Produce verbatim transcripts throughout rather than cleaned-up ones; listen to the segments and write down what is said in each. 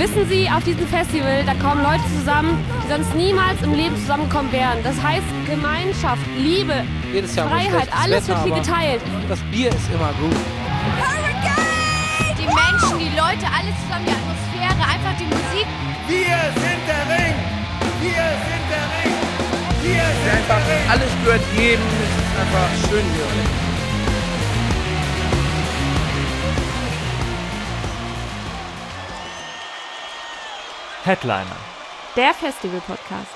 Wissen Sie, auf diesem Festival, da kommen Leute zusammen, die sonst niemals im Leben zusammengekommen wären. Das heißt Gemeinschaft, Liebe, Jedes Jahr Freiheit, alles Wetter, wird hier geteilt. Das Bier ist immer gut. Hurricane! Die Menschen, die Leute, alles zusammen, die Atmosphäre, einfach die Musik. Wir sind der Ring! Wir sind der Ring! Wir sind Einfach, der Ring! alles gehört jedem. Es ist einfach schön hier. Headliner. Der Festival-Podcast.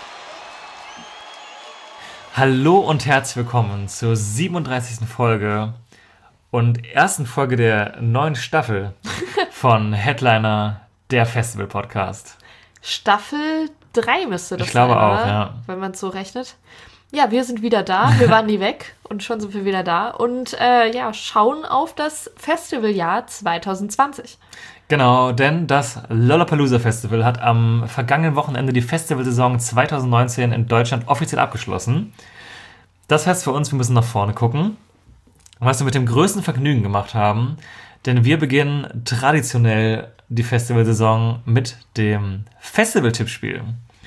Hallo und herzlich willkommen zur siebenunddreißigsten Folge und ersten Folge der neuen Staffel von Headliner, der Festival-Podcast. Staffel drei müsste das Ich glaube sein, auch, oder? ja. Wenn man es so rechnet. Ja, wir sind wieder da. Wir waren nie weg und schon sind wir wieder da. Und äh, ja, schauen auf das Festivaljahr zwanzig zwanzig. Genau, denn das Lollapalooza Festival hat am vergangenen Wochenende die Festivalsaison zwanzig neunzehn in Deutschland offiziell abgeschlossen. Das heißt für uns, wir müssen nach vorne gucken, was wir mit dem größten Vergnügen gemacht haben, denn wir beginnen traditionell die Festivalsaison mit dem Festival-Tippspiel.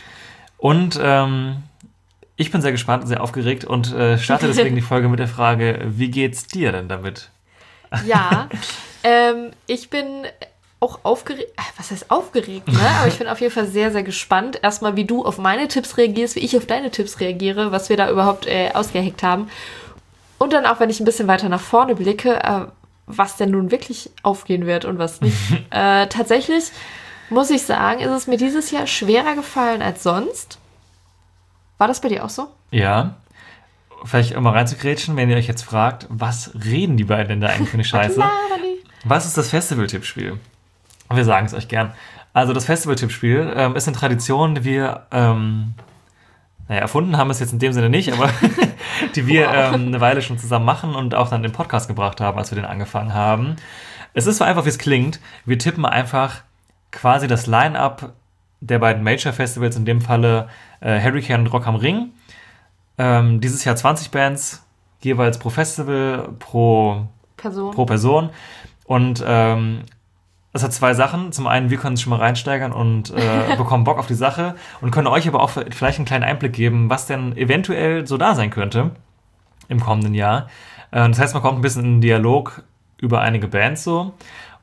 Und ähm, ich bin sehr gespannt und sehr aufgeregt und äh, starte deswegen die Folge mit der Frage, wie geht's dir denn damit? Ja, ähm, ich bin auch aufgeregt, was heißt aufgeregt, ne? Aber ich bin auf jeden Fall sehr, sehr gespannt. Erstmal, wie du auf meine Tipps reagierst, wie ich auf deine Tipps reagiere, was wir da überhaupt äh, ausgeheckt haben. Und dann auch, wenn ich ein bisschen weiter nach vorne blicke, äh, was denn nun wirklich aufgehen wird und was nicht. äh, tatsächlich muss ich sagen, ist es mir dieses Jahr schwerer gefallen als sonst. War das bei dir auch so? Ja, vielleicht um mal reinzugrätschen, wenn ihr euch jetzt fragt, was reden die beiden denn da eigentlich für eine Scheiße? Was ist das Festival-Tippspiel? Wir sagen es euch gern. Also das Festival-Tippspiel ähm, ist eine Tradition, die wir ähm, naja, erfunden haben, es jetzt in dem Sinne nicht, aber die wir wow. ähm, eine Weile schon zusammen machen und auch dann den Podcast gebracht haben, als wir den angefangen haben. Es ist so einfach, wie es klingt. Wir tippen einfach quasi das Line-Up der beiden Major-Festivals, in dem Falle äh, Hurricane und Rock am Ring. Ähm, dieses Jahr zwanzig Bands, jeweils pro Festival, pro Person. Pro Person. Und ähm, es hat zwei Sachen. Zum einen, wir können uns schon mal reinsteigern und äh, bekommen Bock auf die Sache und können euch aber auch vielleicht einen kleinen Einblick geben, was denn eventuell so da sein könnte im kommenden Jahr. Äh, das heißt, man kommt ein bisschen in den Dialog über einige Bands so.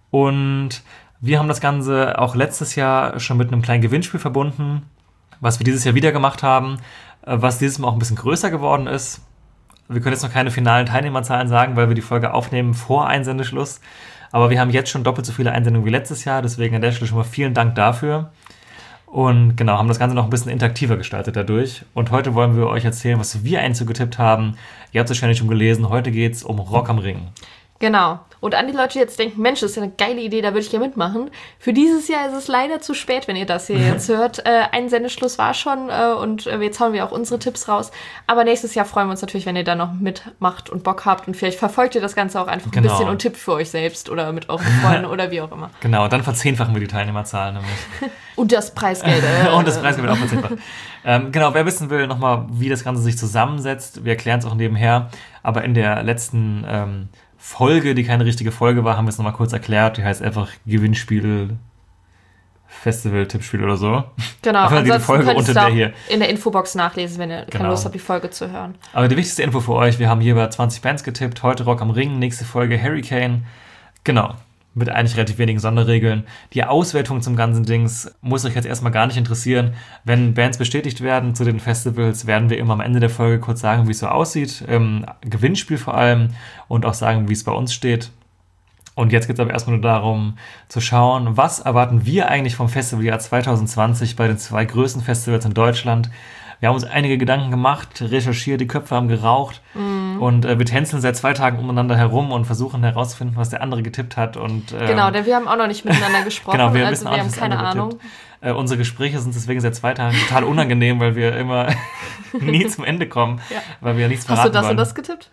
Und wir haben das Ganze auch letztes Jahr schon mit einem kleinen Gewinnspiel verbunden, was wir dieses Jahr wieder gemacht haben, äh, was dieses Mal auch ein bisschen größer geworden ist. Wir können jetzt noch keine finalen Teilnehmerzahlen sagen, weil wir die Folge aufnehmen vor Einsendeschluss. Aber wir haben jetzt schon doppelt so viele Einsendungen wie letztes Jahr. Deswegen an der Stelle schon mal vielen Dank dafür. Und genau, haben das Ganze noch ein bisschen interaktiver gestaltet dadurch. Und heute wollen wir euch erzählen, was wir einzugetippt haben. Ihr habt es wahrscheinlich schon gelesen. Heute geht es um Rock am Ring. Genau. Und an die Leute, die jetzt denken, Mensch, das ist ja eine geile Idee, da würde ich ja mitmachen. Für dieses Jahr ist es leider zu spät, wenn ihr das hier jetzt hört. Äh, ein Sendeschluss war schon äh, und äh, jetzt hauen wir auch unsere Tipps raus. Aber nächstes Jahr freuen wir uns natürlich, wenn ihr da noch mitmacht und Bock habt. Und vielleicht verfolgt ihr das Ganze auch einfach genau. ein bisschen und tippt für euch selbst oder mit euren Freunden oder wie auch immer. Genau, dann verzehnfachen wir die Teilnehmerzahlen nämlich. Und das Preisgeld. Äh, und das Preisgeld wird auch verzehnfacht. ähm, genau, wer wissen will nochmal, wie das Ganze sich zusammensetzt, wir erklären es auch nebenher. Aber in der letzten ähm, Folge, die keine richtige Folge war, haben wir es nochmal kurz erklärt. Die heißt einfach Gewinnspiel, Festival-Tippspiel oder so. Genau, ansonsten die Folge könnt ihr unter der hier in der Infobox nachlesen, wenn ihr genau. keine Lust habt, die Folge zu hören. Aber die wichtigste Info für euch, wir haben hier bei zwanzig Bands getippt. Heute Rock am Ring, nächste Folge Hurricane. Genau, mit eigentlich relativ wenigen Sonderregeln. Die Auswertung zum ganzen Dings muss euch jetzt erstmal gar nicht interessieren. Wenn Bands bestätigt werden zu den Festivals, werden wir immer am Ende der Folge kurz sagen, wie es so aussieht. Ähm, Gewinnspiel vor allem und auch sagen, wie es bei uns steht. Und jetzt geht es aber erstmal nur darum, zu schauen, was erwarten wir eigentlich vom Festivaljahr zwanzig zwanzig bei den zwei größten Festivals in Deutschland. Wir haben uns einige Gedanken gemacht, recherchiert, die Köpfe haben geraucht mm. und äh, wir tänzeln seit zwei Tagen umeinander herum und versuchen herauszufinden, was der andere getippt hat. Und, ähm, genau, denn wir haben auch noch nicht miteinander gesprochen, genau, wir also wissen auch wir nicht, haben keine Ahnung. Äh, unsere Gespräche sind deswegen seit zwei Tagen total unangenehm, weil wir immer nie zum Ende kommen, ja. weil wir ja nichts verraten wollen. Hast du das wollen. und das getippt?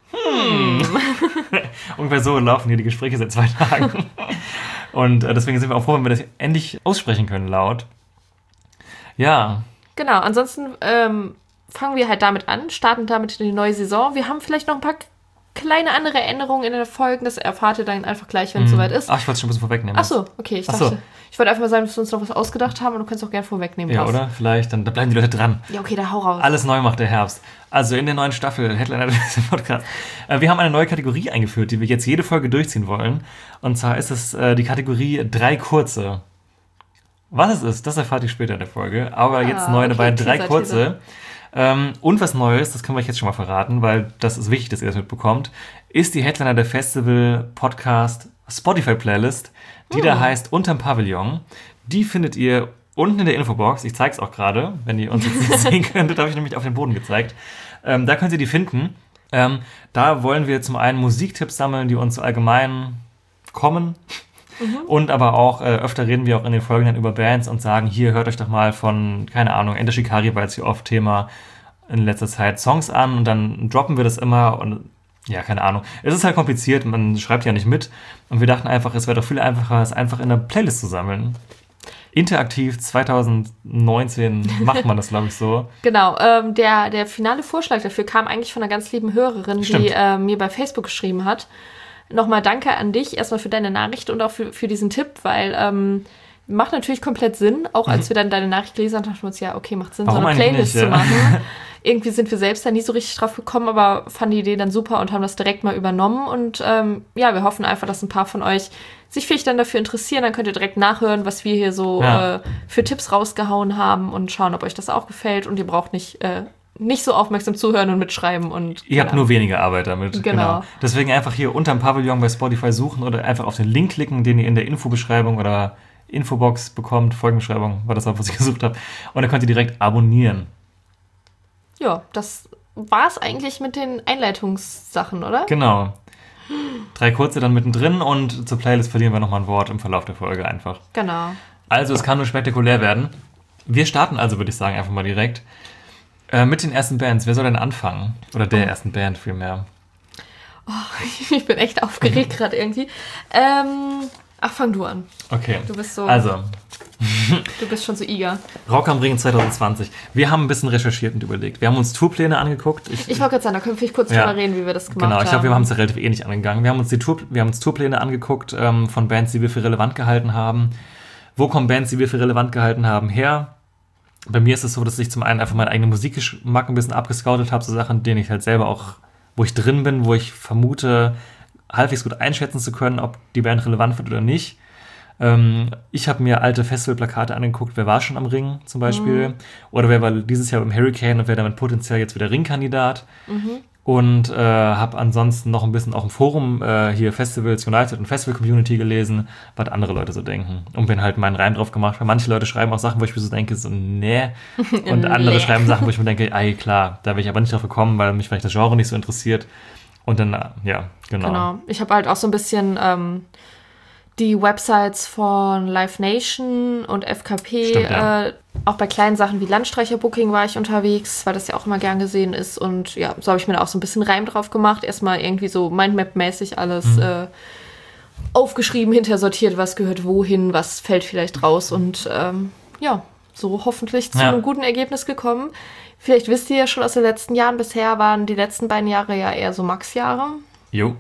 Hm. Ungefähr so laufen hier die Gespräche seit zwei Tagen. Und äh, deswegen sind wir auch froh, wenn wir das endlich aussprechen können laut. Ja. Genau, ansonsten ähm, fangen wir halt damit an, starten damit in die neue Saison. Wir haben vielleicht noch ein paar kleine andere Änderungen in den Folgen. Das erfahrt ihr dann einfach gleich, wenn es Mhm. soweit ist. Ach, ich wollte es schon ein bisschen vorwegnehmen. Ach so, okay. Ich Ach dachte, so. ich wollte einfach mal sagen, dass wir uns noch was ausgedacht haben und du kannst auch gerne vorwegnehmen. Ja, was. oder? Vielleicht, dann da bleiben die Leute dran. Ja, okay, da hau raus. Alles neu macht der Herbst. Also in der neuen Staffel Headliner des Podcasts. Äh, wir haben eine neue Kategorie eingeführt, die wir jetzt jede Folge durchziehen wollen. Und zwar ist es äh, die Kategorie drei Kurze. Was es ist, das erfahrt ihr später in der Folge. Aber Ah, jetzt neu okay, dabei, drei Teaser, Kurze. Teaser. Ähm, und was Neues, das können wir euch jetzt schon mal verraten, weil das ist wichtig, dass ihr das mitbekommt, ist die Headliner der Festival Podcast Spotify Playlist, die da heißt Unterm Pavillon. Die findet ihr unten in der Infobox. Ich zeige es auch gerade, wenn ihr uns jetzt nicht sehen könntet, habe ich nämlich auf den Boden gezeigt. Ähm, da könnt ihr die finden. Ähm, da wollen wir zum einen Musiktipps sammeln, die uns allgemein kommen. Mhm. Und aber auch, äh, öfter reden wir auch in den Folgen dann über Bands und sagen, hier, hört euch doch mal von, keine Ahnung, Enter Shikari war jetzt hier oft Thema in letzter Zeit, Songs an und dann droppen wir das immer und ja, keine Ahnung. Es ist halt kompliziert, man schreibt ja nicht mit und wir dachten einfach, es wäre doch viel einfacher, es einfach in einer Playlist zu sammeln. Interaktiv zwanzig neunzehn macht man das, glaube ich, so. Genau, ähm, der, der finale Vorschlag dafür kam eigentlich von einer ganz lieben Hörerin, Stimmt. die äh, mir bei Facebook geschrieben hat. Nochmal danke an dich erstmal für deine Nachricht und auch für, für diesen Tipp, weil ähm, macht natürlich komplett Sinn. Auch als wir dann deine Nachricht gelesen haben, dachten wir uns, ja, okay, macht Sinn, Warum so eine eigentlich Playlist nicht, zu ja? machen. Irgendwie sind wir selbst da nie so richtig drauf gekommen, aber fanden die Idee dann super und haben das direkt mal übernommen. Und ähm, ja, wir hoffen einfach, dass ein paar von euch sich vielleicht dann dafür interessieren. Dann könnt ihr direkt nachhören, was wir hier so Ja. äh, für Tipps rausgehauen haben und schauen, ob euch das auch gefällt. Und ihr braucht nicht... Äh, nicht so aufmerksam zuhören und mitschreiben. Und Ihr habt nur weniger Arbeit damit. Genau. Deswegen einfach hier unterm Pavillon bei Spotify suchen oder einfach auf den Link klicken, den ihr in der Infobeschreibung oder Infobox bekommt. Folgenbeschreibung war das auch, was ich gesucht habe. Und dann könnt ihr direkt abonnieren. Ja, das war es eigentlich mit den Einleitungssachen, oder? Genau. Drei kurze dann mittendrin und zur Playlist verlieren wir nochmal ein Wort im Verlauf der Folge einfach. Genau. Also es kann nur spektakulär werden. Wir starten also, würde ich sagen, einfach mal direkt. Äh, mit den ersten Bands. Wer soll denn anfangen? Oder der ersten Band vielmehr. Oh, ich bin echt aufgeregt gerade irgendwie. Ähm, ach, fang du an. Okay. Du bist so. Also, Du bist schon so eager. Rock am Ring zwanzig zwanzig. Wir haben ein bisschen recherchiert und überlegt. Wir haben uns Tourpläne angeguckt. Ich, Ich wollte gerade sagen, da können wir vielleicht kurz Ja. drüber reden, wie wir das gemacht genau, haben. ich glaube, wir haben es ja relativ ähnlich angegangen. Wir haben uns, die Tour, wir haben uns Tourpläne angeguckt ähm, von Bands, die wir für relevant gehalten haben. Wo kommen Bands, die wir für relevant gehalten haben, her? Bei mir ist es so, dass ich zum einen einfach meinen eigenen Musikgeschmack ein bisschen abgescoutet habe, so Sachen, denen ich halt selber auch, wo ich drin bin, wo ich vermute, halbwegs gut einschätzen zu können, ob die Band relevant wird oder nicht. Ähm, ich habe mir alte Festivalplakate angeguckt, wer war schon am Ring zum Beispiel, mhm. oder wer war dieses Jahr beim Hurricane und wer damit potenziell jetzt wieder Ringkandidat. Mhm. Und äh, habe ansonsten noch ein bisschen auch im Forum äh, hier Festivals United und Festival Community gelesen, was andere Leute so denken. Und bin halt meinen Reim drauf gemacht, weil manche Leute schreiben auch Sachen, wo ich mir so denke, so nee. Und andere schreiben Sachen, wo ich mir denke, ey klar, da will ich aber nicht drauf gekommen, weil mich vielleicht das Genre nicht so interessiert. Und dann, ja, genau. Genau. Ich habe halt auch so ein bisschen ähm, die Websites von Live Nation und F K P, Stimmt, ja. äh, auch bei kleinen Sachen wie Landstreicher-Booking war ich unterwegs, weil das ja auch immer gern gesehen ist. Und ja, so habe ich mir da auch so ein bisschen Reim drauf gemacht. Erstmal irgendwie so Mindmap-mäßig alles mhm. äh, aufgeschrieben, hintersortiert, was gehört wohin, was fällt vielleicht raus. Und ähm, ja, so hoffentlich zu ja. einem guten Ergebnis gekommen. Vielleicht wisst ihr ja schon aus den letzten Jahren, bisher waren die letzten beiden Jahre ja eher so Max-Jahre. Jo.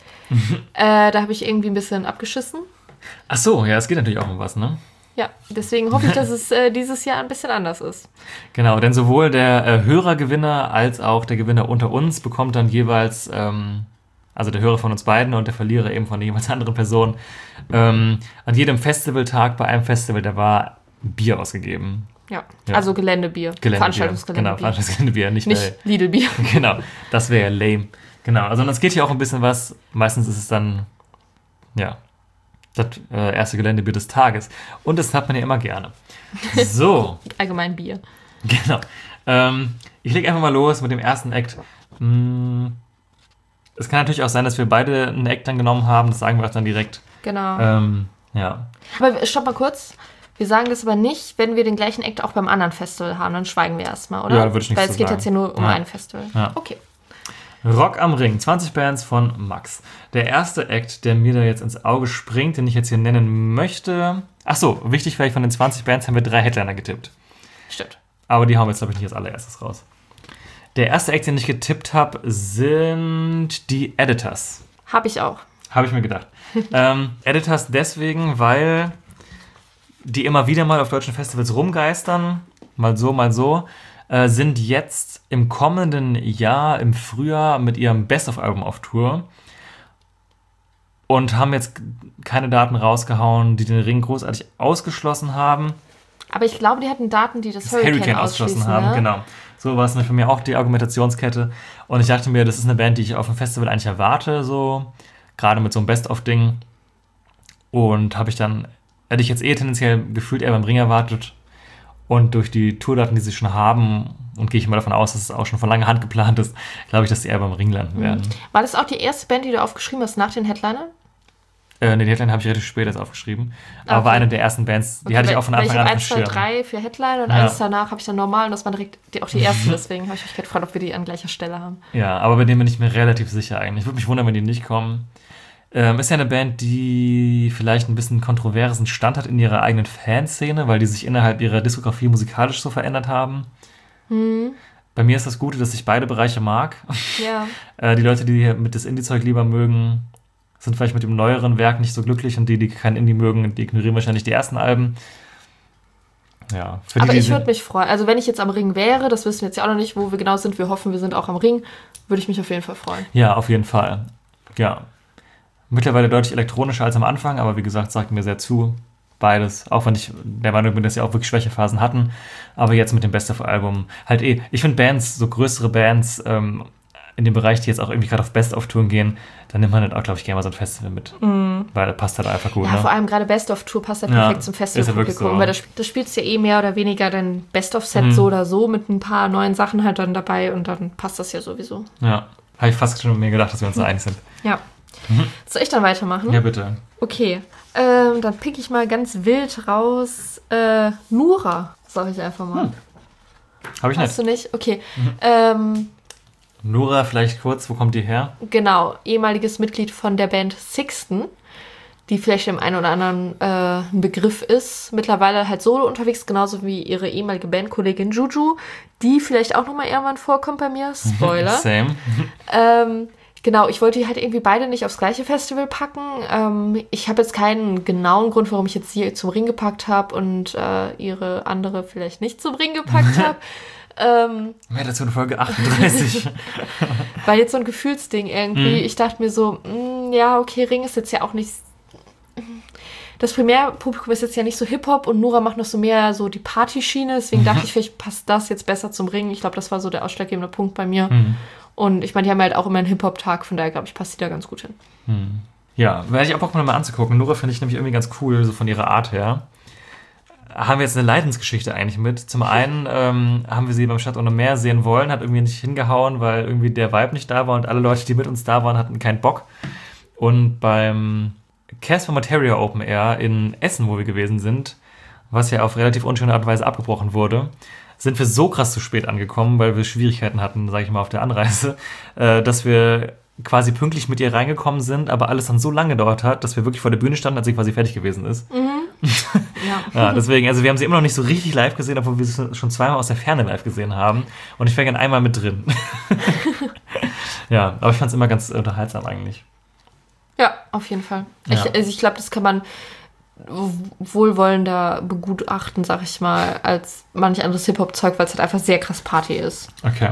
Äh, da habe ich irgendwie ein bisschen abgeschissen. Ach so, ja, es geht natürlich auch um was, ne? Ja, deswegen hoffe ich, dass es äh, dieses Jahr ein bisschen anders ist. Genau, denn sowohl der äh, Hörergewinner als auch der Gewinner unter uns bekommt dann jeweils, ähm, also der Hörer von uns beiden und der Verlierer eben von der jeweils anderen Person, ähm, an jedem Festivaltag bei einem Festival, der war Bier ausgegeben. Ja, Ja. also Geländebier. Geländebier. Veranstaltungsgeländebier. Genau, Veranstaltungsgeländebier, nicht, Nicht weil- Lidl-Bier. Genau, das wäre ja lame. Genau, also es geht hier auch ein bisschen was, meistens ist es dann, ja, das äh, erste Geländebier des Tages. Und das hat man ja immer gerne. So, Allgemein Bier. genau. Ähm, ich lege einfach mal los mit dem ersten Act. Mm, es kann natürlich auch sein, dass wir beide einen Act dann genommen haben, das sagen wir auch dann direkt. Genau. Ähm, ja. Aber stopp mal kurz. Wir sagen das aber nicht, wenn wir den gleichen Act auch beim anderen Festival haben. Dann schweigen wir erstmal, oder? Ja, da würde ich nichts Weil zu es geht sagen. jetzt hier nur um Ja. ein Festival. Ja. Okay. Rock am Ring, zwanzig Bands von Max. Der erste Act, der mir da jetzt ins Auge springt, den ich jetzt hier nennen möchte. Ach so, wichtig vielleicht, von den zwanzig Bands haben wir drei Headliner getippt. Stimmt. Aber die hauen wir jetzt, glaube ich, nicht als allererstes raus. Der erste Act, den ich getippt habe, sind die Editors. Habe ich auch. Habe ich mir gedacht. ähm, Editors deswegen, weil die immer wieder mal auf deutschen Festivals rumgeistern, mal so, mal so, äh, sind jetzt im kommenden Jahr, im Frühjahr, mit ihrem Best-of-Album auf Tour und haben jetzt keine Daten rausgehauen, die den Ring großartig ausgeschlossen haben. Aber ich glaube, die hatten Daten, die das, das Hurricane, Hurricane ausgeschlossen ausschließen, haben, ne? genau. So war es für mich auch die Argumentationskette. Und ich dachte mir, das ist eine Band, die ich auf dem Festival eigentlich erwarte, so gerade mit so einem Best-of-Ding. Und habe ich dann, hätte ich jetzt eh tendenziell gefühlt eher beim Ring erwartet. Und durch die Tourdaten, die sie schon haben, und gehe ich mal davon aus, dass es auch schon von langer Hand geplant ist, glaube ich, dass sie eher beim Ring landen werden. War das auch die erste Band, die du aufgeschrieben hast nach den Headlinern? Äh, nee, die Headline habe ich relativ spät jetzt aufgeschrieben. Aber Okay. war eine der ersten Bands, die Okay, hatte ich weil- auch von weil Anfang ich an hab auf dem eins, zwei, Schirm. drei für Headline und Ja. eins danach habe ich dann normal und das waren direkt die, auch die ersten, deswegen habe ich mich gefragt, ob wir die an gleicher Stelle haben. Ja, aber bei denen bin ich mir relativ sicher eigentlich. Ich würde mich wundern, wenn die nicht kommen. Ähm, ist ja eine Band, die vielleicht ein bisschen kontroversen Stand hat in ihrer eigenen Fanszene, weil die sich innerhalb ihrer Diskografie musikalisch so verändert haben. Hm. Bei mir ist das Gute, dass ich beide Bereiche mag. Ja. äh, die Leute, die mit das Indie-Zeug lieber mögen, sind vielleicht mit dem neueren Werk nicht so glücklich und die, die kein Indie mögen, die ignorieren wahrscheinlich die ersten Alben. Ja, für Aber die, die ich sind- würde mich freuen. Also wenn ich jetzt am Ring wäre, das wissen wir jetzt ja auch noch nicht, wo wir genau sind, wir hoffen, wir sind auch am Ring, würde ich mich auf jeden Fall freuen. Ja, auf jeden Fall. Ja. Mittlerweile deutlich elektronischer als am Anfang, aber wie gesagt, sagt mir sehr zu. Beides. Auch wenn ich der Meinung bin, dass sie auch wirklich Schwächephasen hatten. Aber jetzt mit dem Best-of-Album halt eh. Ich finde Bands, so größere Bands, ähm, in dem Bereich, die jetzt auch irgendwie gerade auf Best-of-Touren gehen, dann nimmt man halt auch, glaube ich, gerne mal so ein Festival mit. Weil das passt halt einfach gut, Ja, ne? vor allem gerade Best-of-Tour passt ja Ja, perfekt zum ist ja Festivalpublikum, wirklich so. weil das, das spielst ja eh mehr oder weniger dein Best-of-Set Mhm. so oder so mit ein paar neuen Sachen halt dann dabei und dann passt das ja sowieso. Ja. Habe ich fast schon mir gedacht, dass wir uns da einig sind. Ja. Soll ich dann weitermachen? Ja, bitte. Okay, ähm, dann pick ich mal ganz wild raus. Äh, Nura, sag ich einfach mal. Habe ich Hast nicht. du nicht? Okay. Ähm, Nora, vielleicht kurz, wo kommt die her? genau, ehemaliges Mitglied von der Band Sixten, die vielleicht dem einen oder anderen äh, ein Begriff ist. Mittlerweile halt solo unterwegs, genauso wie ihre ehemalige Bandkollegin Juju, die vielleicht auch nochmal irgendwann vorkommt bei mir. Spoiler. Same. Ähm, genau, ich wollte die halt irgendwie beide nicht aufs gleiche Festival packen. Ähm, ich habe jetzt keinen genauen Grund, warum ich jetzt sie zum Ring gepackt habe und äh, ihre andere vielleicht nicht zum Ring gepackt habe. ähm, Mehr dazu in Folge achtunddreißig. weil jetzt so ein Gefühlsding irgendwie. Mhm. Ich dachte mir so, mh, ja, okay, Ring ist jetzt ja auch nicht... Das Primärpublikum ist jetzt ja nicht so Hip-Hop und Nora macht noch so mehr so die Partyschiene. Deswegen dachte ich, vielleicht passt das jetzt besser zum Ring. Ich glaube, das war so der ausschlaggebende Punkt bei mir. Mhm. Und ich meine, die haben halt auch immer einen Hip-Hop-Tag, von daher glaube ich, passt die da ganz gut hin. Hm. Ja, werde ich auch Bock mal anzugucken. Nora finde ich nämlich irgendwie ganz cool, so von ihrer Art her. Haben wir jetzt eine Leidensgeschichte eigentlich mit. Zum einen ähm, haben wir sie beim Stadt ohne Meer sehen wollen, hat irgendwie nicht hingehauen, weil irgendwie der Vibe nicht da war und alle Leute, die mit uns da waren, hatten keinen Bock. Und beim Casper Materia Open Air in Essen, wo wir gewesen sind, was ja auf relativ unschöne Art und Weise abgebrochen wurde, sind wir so krass zu spät angekommen, weil wir Schwierigkeiten hatten, sage ich mal, auf der Anreise, äh, dass wir quasi pünktlich mit ihr reingekommen sind, aber alles dann so lange gedauert hat, dass wir wirklich vor der Bühne standen, als sie quasi fertig gewesen ist. Ja. Ja, deswegen, also wir haben sie immer noch nicht so richtig live gesehen, obwohl wir sie schon zweimal aus der Ferne live gesehen haben. Und ich wäre gerne einmal mit drin. Ja, aber ich fand es immer ganz unterhaltsam eigentlich. Ja, auf jeden Fall. Ich, Ja. also ich glaube, das kann man wohlwollender begutachten, sag ich mal, als manch anderes Hip-Hop-Zeug, weil es halt einfach sehr krass Party ist. Okay.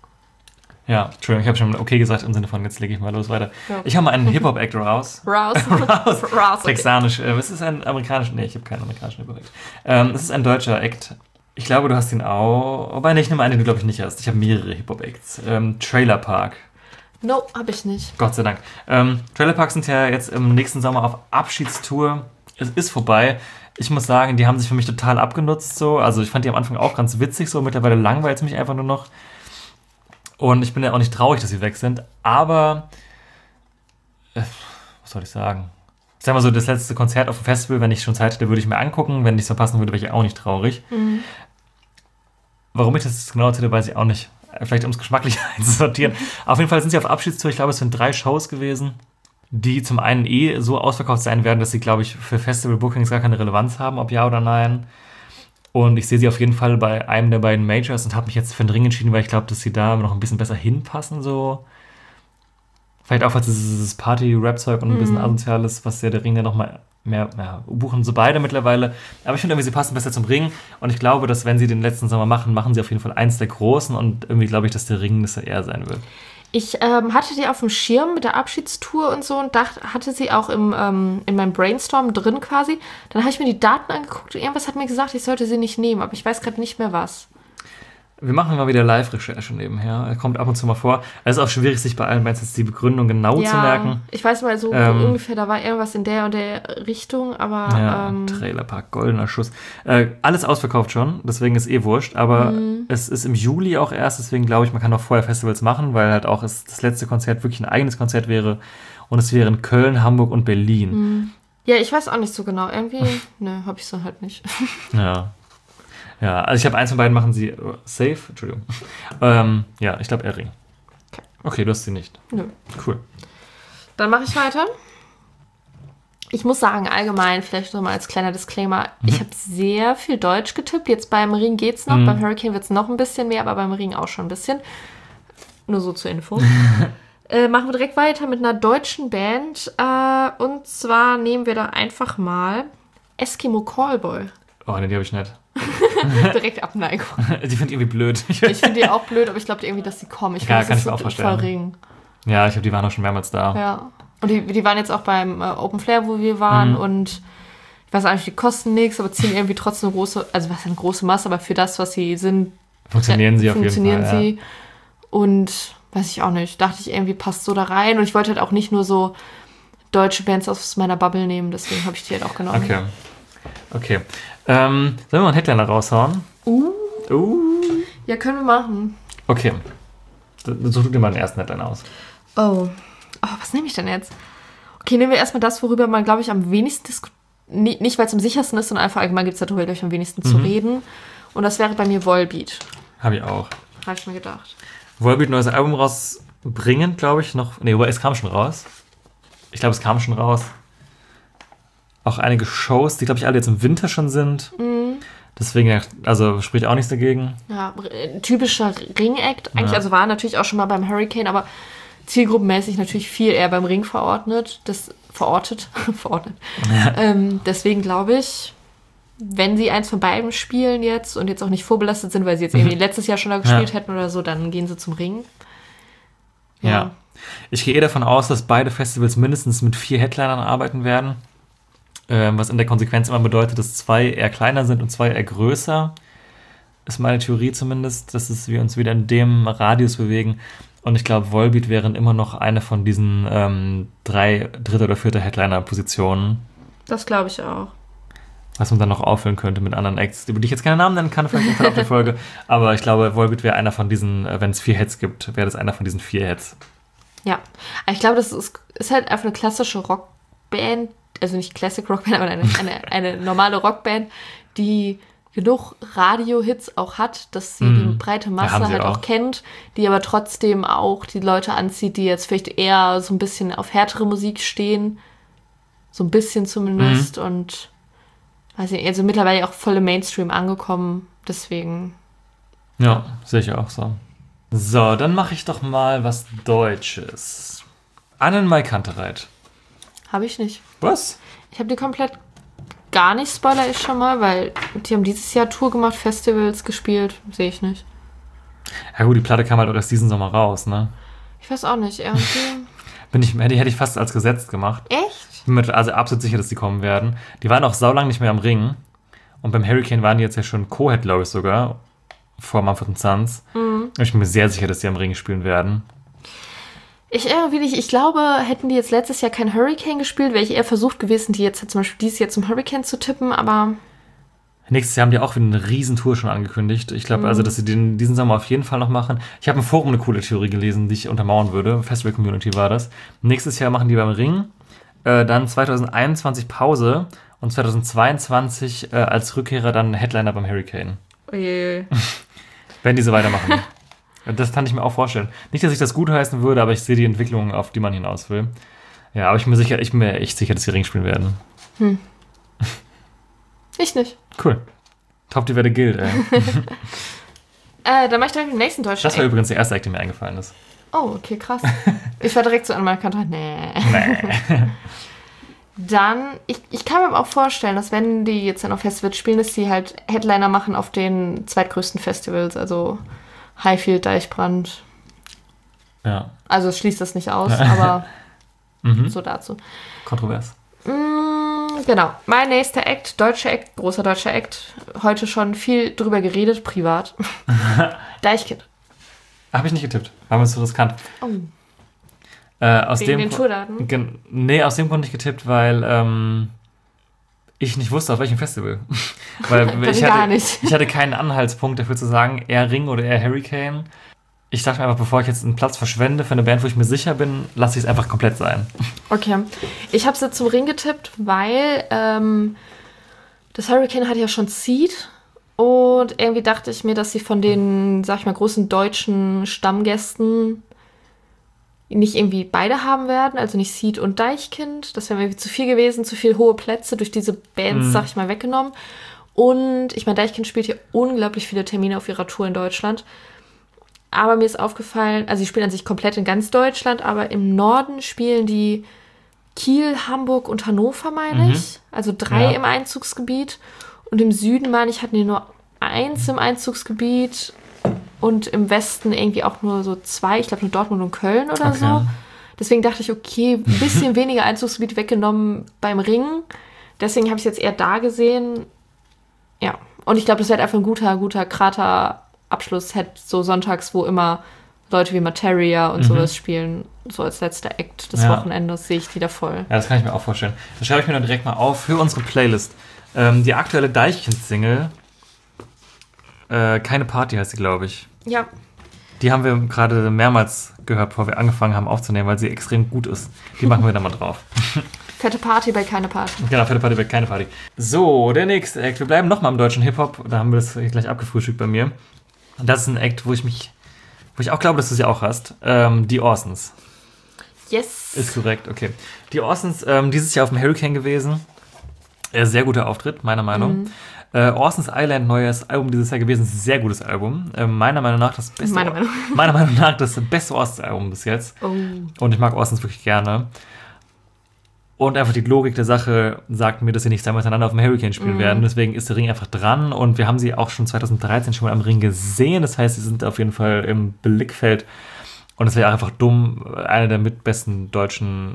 Ja, Entschuldigung, ich habe schon okay gesagt im Sinne von, jetzt lege ich mal los weiter. Ja. Ich habe mal einen Hip-Hop-Act raus. Raus. Raus. Raus. Okay. Texanisch. Äh, es ist ein amerikanischer, nee, ich habe keinen amerikanischen Hip-Hop-Act. Ähm, es ist ein deutscher Act. Ich glaube, du hast ihn auch. Wobei, nee, ich nehme einen, den du, glaube ich, nicht hast. Ich habe mehrere Hip-Hop-Acts. Ähm, Trailer Park. No, hab ich nicht. Gott sei Dank. Ähm, Trailer Park sind ja jetzt im nächsten Sommer auf Abschiedstour. Es ist vorbei. Ich muss sagen, die haben sich für mich total abgenutzt. So. Also ich fand die am Anfang auch ganz witzig. So. Mittlerweile langweilt es mich einfach nur noch. Und ich bin ja auch nicht traurig, dass sie weg sind. Aber, äh, was soll ich sagen? Ich sag mal so, das letzte Konzert auf dem Festival, wenn ich schon Zeit hätte, würde ich mir angucken. Wenn ich es verpassen würde, wäre ich auch nicht traurig. Mhm. Warum ich das genau erzähle, weiß ich auch nicht. Vielleicht um es geschmacklich einzusortieren. Auf jeden Fall sind sie auf Abschiedstour. Ich glaube, es sind drei Shows gewesen, die zum einen eh so ausverkauft sein werden, dass sie, glaube ich, für Festival-Bookings gar keine Relevanz haben, ob ja oder nein. Und ich sehe sie auf jeden Fall bei einem der beiden Majors und habe mich jetzt für den Ring entschieden, weil ich glaube, dass sie da noch ein bisschen besser hinpassen. So. Vielleicht auch, weil es dieses Party-Rap-Zeug und ein bisschen asoziales, was ja der Ring ja nochmal mehr, ja, buchen so beide mittlerweile. Aber ich finde irgendwie, sie passen besser zum Ring. Und ich glaube, dass wenn sie den letzten Sommer machen, machen sie auf jeden Fall eins der Großen. Und irgendwie glaube ich, dass der Ring das eher sein wird. Ich ähm, hatte die auf dem Schirm mit der Abschiedstour und so und dachte, hatte sie auch im, ähm, in meinem Brainstorm drin quasi. Dann habe ich mir die Daten angeguckt und irgendwas hat mir gesagt, ich sollte sie nicht nehmen, aber ich weiß gerade nicht mehr was. Wir machen mal wieder Live-Recherche nebenher. Kommt ab und zu mal vor. Es ist auch schwierig, sich bei allen Bands jetzt die Begründung genau ja, zu merken. Ich weiß mal so Ähm, ungefähr, da war irgendwas in der und der Richtung, aber Ja, ähm, Trailerpark, goldener Schuss. Äh, alles ausverkauft schon, deswegen ist eh wurscht. Aber Mhm. es ist im Juli auch erst, deswegen glaube ich, man kann auch vorher Festivals machen, weil halt auch es, das letzte Konzert wirklich ein eigenes Konzert wäre. Und es wären Köln, Hamburg und Berlin. ja, ich weiß auch nicht so genau. Irgendwie, ne, habe ich so halt nicht. Ja. Ja, also ich habe eins von beiden machen sie uh, safe, Entschuldigung. ähm, ja, ich glaube R-Ring. Okay. Okay, du hast sie nicht. Nö. Cool. Dann mache ich weiter. Ich muss sagen, allgemein, vielleicht nochmal als kleiner Disclaimer, Mhm. ich habe sehr viel Deutsch getippt. Jetzt beim Ring geht's noch, Mhm. beim Hurricane wird es noch ein bisschen mehr, aber beim Ring auch schon ein bisschen. Nur so zur Info. äh, machen wir direkt weiter mit einer deutschen Band. Äh, und zwar nehmen wir da einfach mal Eskimo Callboy. Oh, nee, die habe ich nicht. Direkt Abneigung. Die finde ich irgendwie blöd. Ich finde die auch blöd, aber ich glaube irgendwie, dass sie kommen. Ich Ja, finde, kann das ich mir auch ist vorstellen. voll Ring. Ja, ich glaube, die waren auch schon mehrmals da. Ja. Und die, die waren jetzt auch beim äh, Open Flair, wo wir waren. Mhm. Und ich weiß eigentlich, die kosten nichts, aber ziehen irgendwie trotzdem eine große, also was eine große Masse, aber für das, was sie sind, Funktionieren sie auf jeden funktionieren Fall. sie. Und weiß ich auch nicht, dachte ich irgendwie, passt so da rein. Und ich wollte halt auch nicht nur so deutsche Bands aus meiner Bubble nehmen, deswegen habe ich die halt auch genommen. Okay. Okay. Ähm, sollen wir mal einen Headliner raushauen? Uh. Uh. Ja, können wir machen. Okay. Dann such dir mal den ersten Headliner aus. Oh. Oh, was nehme ich denn jetzt? Okay, nehmen wir erstmal das, worüber man, glaube ich, am wenigsten diskutiert. Nicht, weil es am sichersten ist, sondern einfach allgemein gibt es darüber, glaube ich, am wenigsten zu Mhm. reden. Und das wäre bei mir Volbeat. Habe ich auch. Habe ich mir gedacht. Volbeat ein neues Album rausbringen, glaube ich, noch. Nee, es kam schon raus. Ich glaube, es kam schon raus. Auch einige Shows, die, glaube ich, alle jetzt im Winter schon sind. Mhm. Deswegen, also spricht auch nichts dagegen. Ja, r- typischer Ring-Act. Eigentlich, Ja. also war natürlich auch schon mal beim Hurricane, aber zielgruppenmäßig natürlich viel eher beim Ring verordnet. Das verortet. verordnet. Ja. Ähm, deswegen glaube ich, wenn sie eins von beiden spielen jetzt und jetzt auch nicht vorbelastet sind, weil sie jetzt irgendwie letztes Jahr schon da gespielt Ja. hätten oder so, dann gehen sie zum Ring. Ja. Ich gehe eh davon aus, dass beide Festivals mindestens mit vier Headlinern arbeiten werden. Ähm, was in der Konsequenz immer bedeutet, dass zwei eher kleiner sind und zwei eher größer. Ist meine Theorie zumindest, dass es, wir uns wieder in dem Radius bewegen. Und ich glaube, Volbeat wären immer noch eine von diesen ähm, drei, dritte oder vierte Headliner-Positionen, Das glaube ich auch. was man dann noch auffüllen könnte mit anderen Acts, über die ich jetzt keine Namen nennen kann, vielleicht im Verlauf der Folge. Aber ich glaube, Volbeat wäre einer von diesen, äh, wenn es vier Heads gibt, wäre das einer von diesen vier Heads. Ja. Aber ich glaube, das ist, ist halt einfach eine klassische Rockband, also nicht Classic Rockband, aber eine, eine, eine normale Rockband, die genug Radio-Hits auch hat, dass sie Mhm. die breite Ja, Masse haben sie halt auch. auch. kennt, die aber trotzdem auch die Leute anzieht, die jetzt vielleicht eher so ein bisschen auf härtere Musik stehen. So ein bisschen zumindest. Mhm. Und weiß nicht, also mittlerweile auch voll im Mainstream angekommen. Deswegen. Ja, sehe ich auch so. So, dann mache ich doch mal was Deutsches. Annenmai Kantereit. Habe ich nicht. Was? Ich habe die komplett gar nicht, spoiler ich schon mal, weil die haben dieses Jahr Tour gemacht, Festivals gespielt. Sehe ich nicht. Ja gut, die Platte kam halt auch erst diesen Sommer raus, ne? Ich weiß auch nicht. Irgendwie. Bin ich, hätte, hätte ich fast als gesetzt gemacht. Echt? Ich bin mir also absolut sicher, dass die kommen werden. Die waren auch saulang nicht mehr am Ring. Und beim Hurricane waren die jetzt ja schon Co-Head, glaube ich sogar. Vor Mumford and Sons. Mhm. Ich bin mir sehr sicher, dass die am Ring spielen werden. Ich irgendwie nicht. Ich glaube, hätten die jetzt letztes Jahr kein Hurricane gespielt, wäre ich eher versucht gewesen, die jetzt zum Beispiel dieses Jahr zum Hurricane zu tippen, aber Nächstes Jahr haben die auch wieder eine Riesentour schon angekündigt. Ich glaube also, dass sie den diesen Sommer auf jeden Fall noch machen. Ich habe im Forum eine coole Theorie gelesen, die ich untermauern würde. Festival Community war das. Nächstes Jahr machen die beim Ring. Äh, dann zwanzig einundzwanzig Pause und zwanzig zweiundzwanzig äh, als Rückkehrer dann Headliner beim Hurricane. oje. Wenn die so weitermachen. Das kann ich mir auch vorstellen. Nicht, dass ich das gutheißen würde, aber ich sehe die Entwicklung, auf die man hinaus will. Ja, aber ich bin mir sicher, ich bin mir echt sicher, dass sie Ring spielen werden. Ich nicht. Cool. Top, die Wette gilt, ey. Äh, dann mach ich direkt den nächsten deutschen Das war Act. übrigens der erste Act, der mir eingefallen ist. Oh, okay, krass. Ich war direkt so an meiner Kante. Nee. Nee. Dann, ich, ich kann mir aber auch vorstellen, dass wenn die jetzt dann auf Festivals spielen, dass die halt Headliner machen auf den zweitgrößten Festivals, also Highfield, Deichbrand. Ja. Also es schließt das nicht aus, aber Mhm. so dazu. Kontrovers. Mm, genau. Mein nächster Act, deutscher Act, großer deutscher Act. Heute schon viel drüber geredet, privat. Deichkind. Habe ich nicht getippt. War mir zu riskant. Oh. Äh, aus Wegen dem den Gru- Tourdaten? Gen- Nee, aus dem Grund nicht getippt, weil ähm, ich nicht wusste, auf welchem Festival. weil Dann ich gar hatte, nicht. ich hatte keinen Anhaltspunkt dafür zu sagen, eher Ring oder eher Hurricane. Ich dachte mir einfach, bevor ich jetzt einen Platz verschwende für eine Band, wo ich mir sicher bin, lasse ich es einfach komplett sein. Okay. Ich habe sie zum Ring getippt, weil ähm, das Hurricane hat ja schon Seed. Und irgendwie dachte ich mir, dass sie von den, sag ich mal, großen deutschen Stammgästen nicht irgendwie beide haben werden. Also nicht Seed und Deichkind. Das wäre mir irgendwie zu viel gewesen, zu viel hohe Plätze durch diese Bands, Mhm. sag ich mal, weggenommen. Und ich meine, Deichkind spielt hier unglaublich viele Termine auf ihrer Tour in Deutschland. Aber mir ist aufgefallen, also sie spielen an sich komplett in ganz Deutschland, aber im Norden spielen die Kiel, Hamburg und Hannover, meine Mhm. ich. Also drei Ja. im Einzugsgebiet. Und im Süden, meine ich, hatten die nur eins im Einzugsgebiet. Und im Westen irgendwie auch nur so zwei. Ich glaube nur Dortmund und Köln oder Okay. so. Deswegen dachte ich, okay, ein bisschen weniger Einzugsgebiet weggenommen beim Ringen. Deswegen habe ich es jetzt eher da gesehen. Ja. Und ich glaube, das wäre einfach ein guter, guter Krater-Abschluss. Hätte so sonntags, wo immer Leute wie Materia und Mhm. sowas spielen. So als letzter Act des Ja. Wochenendes sehe ich die da voll. Ja, das kann ich mir auch vorstellen. Das schreibe ich mir dann direkt mal auf für unsere Playlist. Ähm, die aktuelle Deichkind-Single, äh, Keine Party heißt sie, glaube ich. Ja. Die haben wir gerade mehrmals gehört, bevor wir angefangen haben aufzunehmen, weil sie extrem gut ist. Die machen wir dann mal drauf. Fette Party bei keine Party. Genau, fette Party wird keine Party. So, der nächste Act. Wir bleiben nochmal im deutschen Hip-Hop. Da haben wir das gleich abgefrühstückt bei mir. Und das ist ein Act, wo ich mich, wo ich auch glaube, dass du sie auch hast. Ähm, die Orsons. Yes. Ist korrekt, okay. Die Orsons, ähm, dieses Jahr auf dem Hurricane gewesen. Äh, sehr guter Auftritt, meiner Meinung. Mhm. Äh, Orsons Island, neues Album dieses Jahr gewesen. Sehr gutes Album. Äh, meiner Meinung nach das beste. Meiner Meinung. meiner Meinung nach das beste Orsons-Album bis jetzt. Oh. Und ich mag Orsons wirklich gerne. Und einfach die Logik der Sache sagt mir, dass sie nicht zweimal miteinander auf dem Hurricane spielen Mhm. werden. Deswegen ist der Ring einfach dran. Und wir haben sie auch schon zwanzig dreizehn schon mal am Ring gesehen. Das heißt, sie sind auf jeden Fall im Blickfeld. Und es wäre einfach dumm, eine der mitbesten deutschen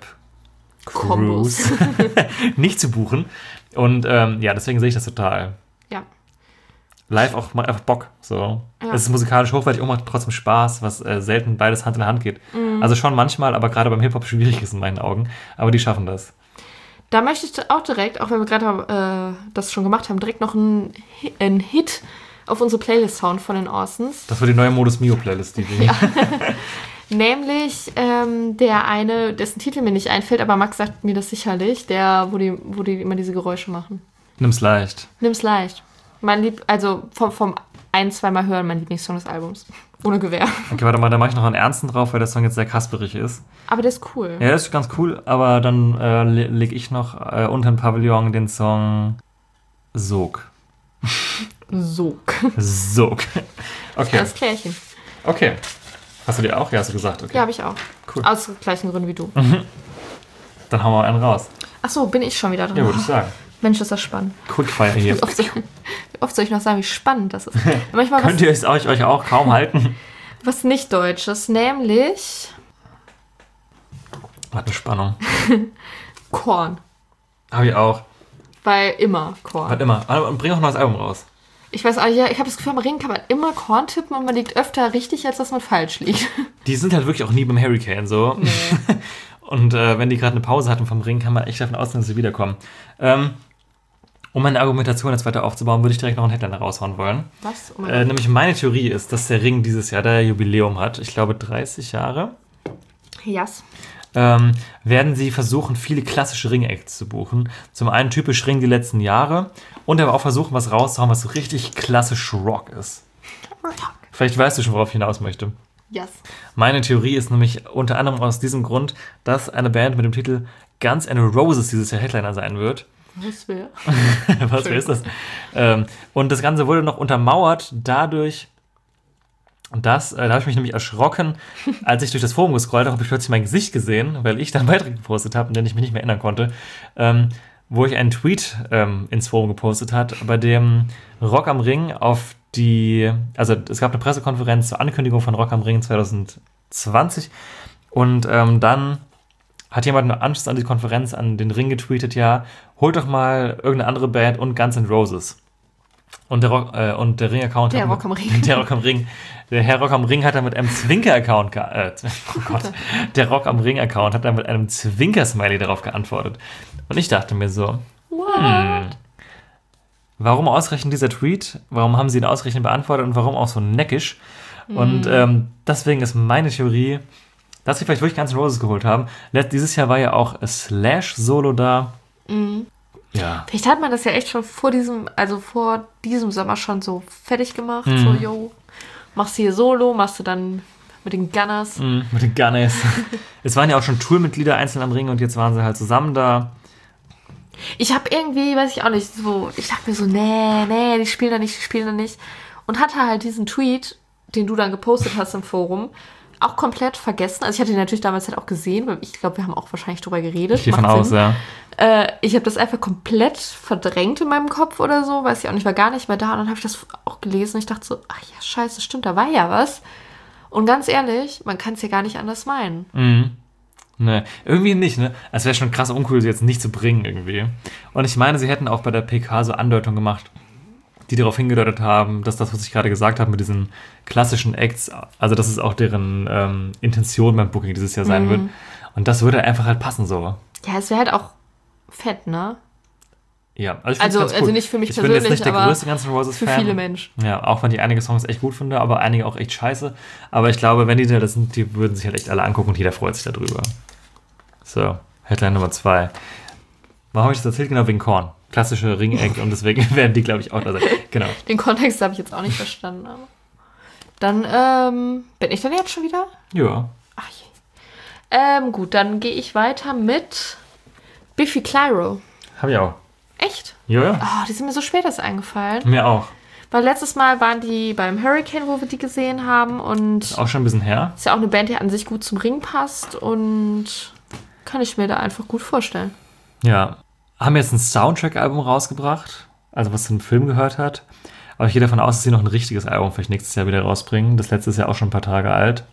Rap-Crews Kombos. nicht zu buchen. Und ähm, ja, deswegen sehe ich das total. Ja. Live auch macht einfach Bock. So. Ja. Es ist musikalisch hochwertig und macht trotzdem Spaß, was äh, selten beides Hand in Hand geht. Also schon manchmal, aber gerade beim Hip-Hop schwierig ist in meinen Augen. Aber die schaffen das. Da möchte ich auch direkt, auch wenn wir gerade äh, das schon gemacht haben, direkt noch einen, Hi- einen Hit auf unsere Playlist hauen von den Orsons. Das wird die neue Modus Mio Playlist, die wir. Ja. Nämlich ähm, der eine, dessen Titel mir nicht einfällt, aber Max sagt mir das sicherlich, der, wo die, wo die immer diese Geräusche machen. Nimm's leicht. Nimm's leicht. Mein Lieb, also vom, vom ein-, zweimal hören, mein Lieblingssong des Albums. Ohne Gewehr. Okay, warte mal, da mache ich noch einen Ernsten drauf, weil der Song jetzt sehr kasperig ist. Aber der ist cool. Ja, das ist ganz cool, aber dann äh, le- leg ich noch äh, unter den Pavillon den Song Sog. Sog. Sog. Okay. Das Klärchen. Okay. Hast du die auch? Ja, hast du gesagt. Okay. Ja, habe ich auch. Cool. Aus gleichen Gründen wie du. Dann hauen wir einen raus. Ach so, bin ich schon wieder dran. Ja, würde ich sagen. Mensch, ist das spannend. Quickfire hier. Wie oft, soll ich, wie oft soll ich noch sagen, wie spannend das ist? Manchmal Könnt was, ihr es euch, euch auch kaum halten? was nicht Deutsches, nämlich Warte, Spannung. Korn. Habe ich auch. Weil immer Korn. Warte immer. Ah, und bring auch ein neues Album raus. Ich weiß auch, ja, ich habe das Gefühl, am Ring kann man immer Korn tippen und man liegt öfter richtig, als dass man falsch liegt. Die sind halt wirklich auch nie beim Hurricane so. Nee. Und äh, wenn die gerade eine Pause hatten vom Ring, kann man echt davon ausgehen, dass sie wiederkommen. Ähm, um meine Argumentation jetzt weiter aufzubauen, würde ich direkt noch einen Headliner raushauen wollen. Was? Oh mein Äh, Gott. nämlich meine Theorie ist, dass der Ring dieses Jahr, der Jubiläum hat, ich glaube dreißig Jahre, Yes. ähm, werden sie versuchen, viele klassische Ring-Acts zu buchen. Zum einen typisch Ring die letzten Jahre und aber auch versuchen, was rauszuhauen, was so richtig klassisch Rock ist. Vielleicht weißt du schon, worauf ich hinaus möchte. Yes. Meine Theorie ist nämlich unter anderem aus diesem Grund, dass eine Band mit dem Titel Guns N' Roses dieses Jahr Headliner sein wird. Was wäre? Was wer ist das? Ähm, und das Ganze wurde noch untermauert dadurch, dass, äh, da habe ich mich nämlich erschrocken, als ich durch das Forum gescrollt habe, habe ich plötzlich mein Gesicht gesehen, weil ich da einen Beitrag gepostet habe, an den ich mich nicht mehr erinnern konnte, ähm, wo ich einen Tweet ähm, ins Forum gepostet hat, bei dem Rock am Ring auf die, also es gab eine Pressekonferenz zur Ankündigung von Rock am Ring zwanzig zwanzig und ähm, dann hat jemand im Anschluss an die Konferenz an den Ring getweetet, ja, holt doch mal irgendeine andere Band und Guns N' Roses. Und der, Rock, äh, und der Ring-Account... Der hat Rock am mit, Ring. Der Rock am Ring. Der Herr Rock am Ring hat dann mit einem Zwinker-Account... Ge- äh, oh Gott. Der Rock am Ring-Account hat dann mit einem Zwinker-Smiley darauf geantwortet. Und ich dachte mir so, hm, warum ausgerechnet dieser Tweet? Warum haben sie ihn ausgerechnet beantwortet und warum auch so neckisch? Mm. Und ähm, deswegen ist meine Theorie, dass sie vielleicht wirklich Guns N' Roses geholt haben. Dieses Jahr war ja auch Slash-Solo da. Mm. Ja. Vielleicht hat man das ja echt schon vor diesem, also vor diesem Sommer schon so fertig gemacht. Mm. So, yo, machst du hier Solo, machst du dann mit den Gunners. Mm, mit den Gunners. Es waren ja auch schon Tourmitglieder einzeln am Ring und jetzt waren sie halt zusammen da. Ich habe irgendwie, weiß ich auch nicht, so, ich dachte mir so, nee, nee, die spielen da nicht, die spielen da nicht. Und hatte halt diesen Tweet, den du dann gepostet hast im Forum, auch komplett vergessen. Also ich hatte ihn natürlich damals halt auch gesehen, weil ich glaube, wir haben auch wahrscheinlich drüber geredet. Ich gehe von aus, ja. Äh, ich habe das einfach komplett verdrängt in meinem Kopf oder so, weiß ich auch nicht, war gar nicht mehr da. Und dann habe ich das auch gelesen und ich dachte so, ach ja, scheiße, stimmt, da war ja was. Und ganz ehrlich, man kann es ja gar nicht anders meinen. Mhm. Ne, irgendwie nicht, ne? Es wäre schon krass uncool, sie jetzt nicht zu bringen irgendwie. Und ich meine, sie hätten auch bei der P K so Andeutungen gemacht, die darauf hingedeutet haben, dass das, was ich gerade gesagt habe mit diesen klassischen Acts, also dass es auch deren ähm, Intention beim Booking dieses Jahr sein mhm. wird. Und das würde einfach halt passen so. Ja, es wäre halt auch fett, ne? Ja, also, ich also, ganz cool. also nicht für mich ich persönlich, bin jetzt nicht der aber größte Guns N' Roses für Fan. viele Menschen. Ja, auch wenn ich einige Songs echt gut finde, aber einige auch echt scheiße. Aber ich glaube, wenn die da das sind, die würden sich halt echt alle angucken und jeder freut sich darüber. So, Headline Nummer zwei. Warum habe ich das erzählt? Genau, wegen Korn. Klassische Ring-Act und deswegen werden die, glaube ich, auch da sein. Genau. Den Kontext habe ich jetzt auch nicht verstanden. Aber. Dann ähm, bin ich dann jetzt schon wieder? Ja. Ach je. Ähm, gut, dann gehe ich weiter mit Biffy Clyro. Habe ich auch. Echt? Ja, ja. Oh, die sind mir so spät erst eingefallen. Mir auch. Weil letztes Mal waren die beim Hurricane, wo wir die gesehen haben. Und Ist auch schon ein bisschen her. ist ja auch eine Band, die an sich gut zum Ring passt. Und kann ich mir da einfach gut vorstellen. Ja. Haben jetzt ein Soundtrack-Album rausgebracht, also was zu einem Film gehört hat. Aber ich gehe davon aus, dass sie noch ein richtiges Album vielleicht nächstes Jahr wieder rausbringen. Das letzte ist ja auch schon ein paar Tage alt.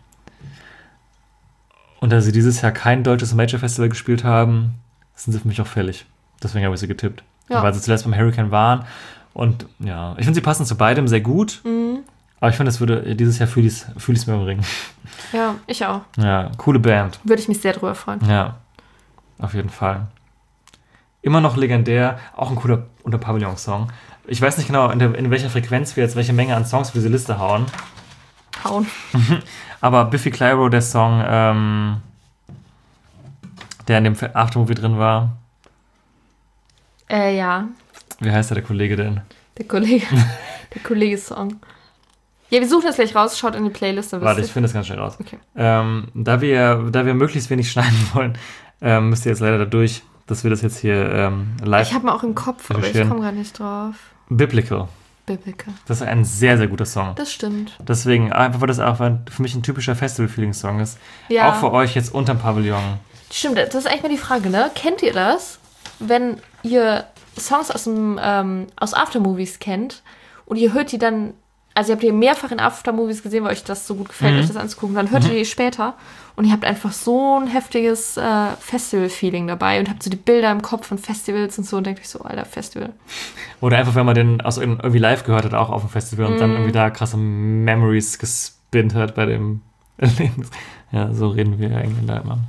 Und da sie dieses Jahr kein deutsches Major-Festival gespielt haben, sind sie für mich auch fällig. Deswegen habe ich sie getippt. Ja. Weil sie zuletzt beim Hurricane waren. Und ja, ich finde, sie passen zu beidem sehr gut. Mhm. Aber ich finde, es würde dieses Jahr fühle ich es mir im Ring. Ja, ich auch. Ja, coole Band. Würde ich mich sehr drüber freuen. Ja, auf jeden Fall. Immer noch legendär, auch ein cooler Unter-Pavillon-Song. Ich weiß nicht genau, in, der, in welcher Frequenz wir jetzt welche Menge an Songs für diese Liste hauen. Hauen. Aber Biffy Clyro, der Song, ähm, der in dem Aftermovie drin war. Äh, ja. Wie heißt der, der Kollege denn? Der Kollege. der Kollege-Song. Ja, wir suchen das gleich raus. Schaut in die Playlist. Warte, ich finde das ganz schnell raus. Okay. Ähm, da, wir, da wir möglichst wenig schneiden wollen, ähm, müsst ihr jetzt leider da durch, dass wir das jetzt hier ähm, live... Ich habe mal auch im Kopf, aber ich komme gar nicht drauf. Biblical. Biblical. Das ist ein sehr, sehr guter Song. Das stimmt. Deswegen, einfach weil das auch für mich ein typischer Festival-Feeling-Song ist. Ja. Auch für euch jetzt unterm Pavillon. Stimmt, das ist eigentlich mal die Frage, ne? Kennt ihr das, wenn ihr Songs aus dem ähm, aus Aftermovies kennt und ihr hört die dann, also ihr habt die mehrfach in Aftermovies gesehen, weil euch das so gut gefällt, mhm. euch das anzugucken, dann hört mhm. ihr die später und ihr habt einfach so ein heftiges äh, Festival-Feeling dabei und habt so die Bilder im Kopf von Festivals und so und denkt euch so, Alter, Festival. Oder einfach, wenn man den aus irgendwie live gehört hat, auch auf dem Festival und mm. dann irgendwie da krasse Memories gespinnt hat bei dem Erlebnis. Ja, so reden wir Engländer immer.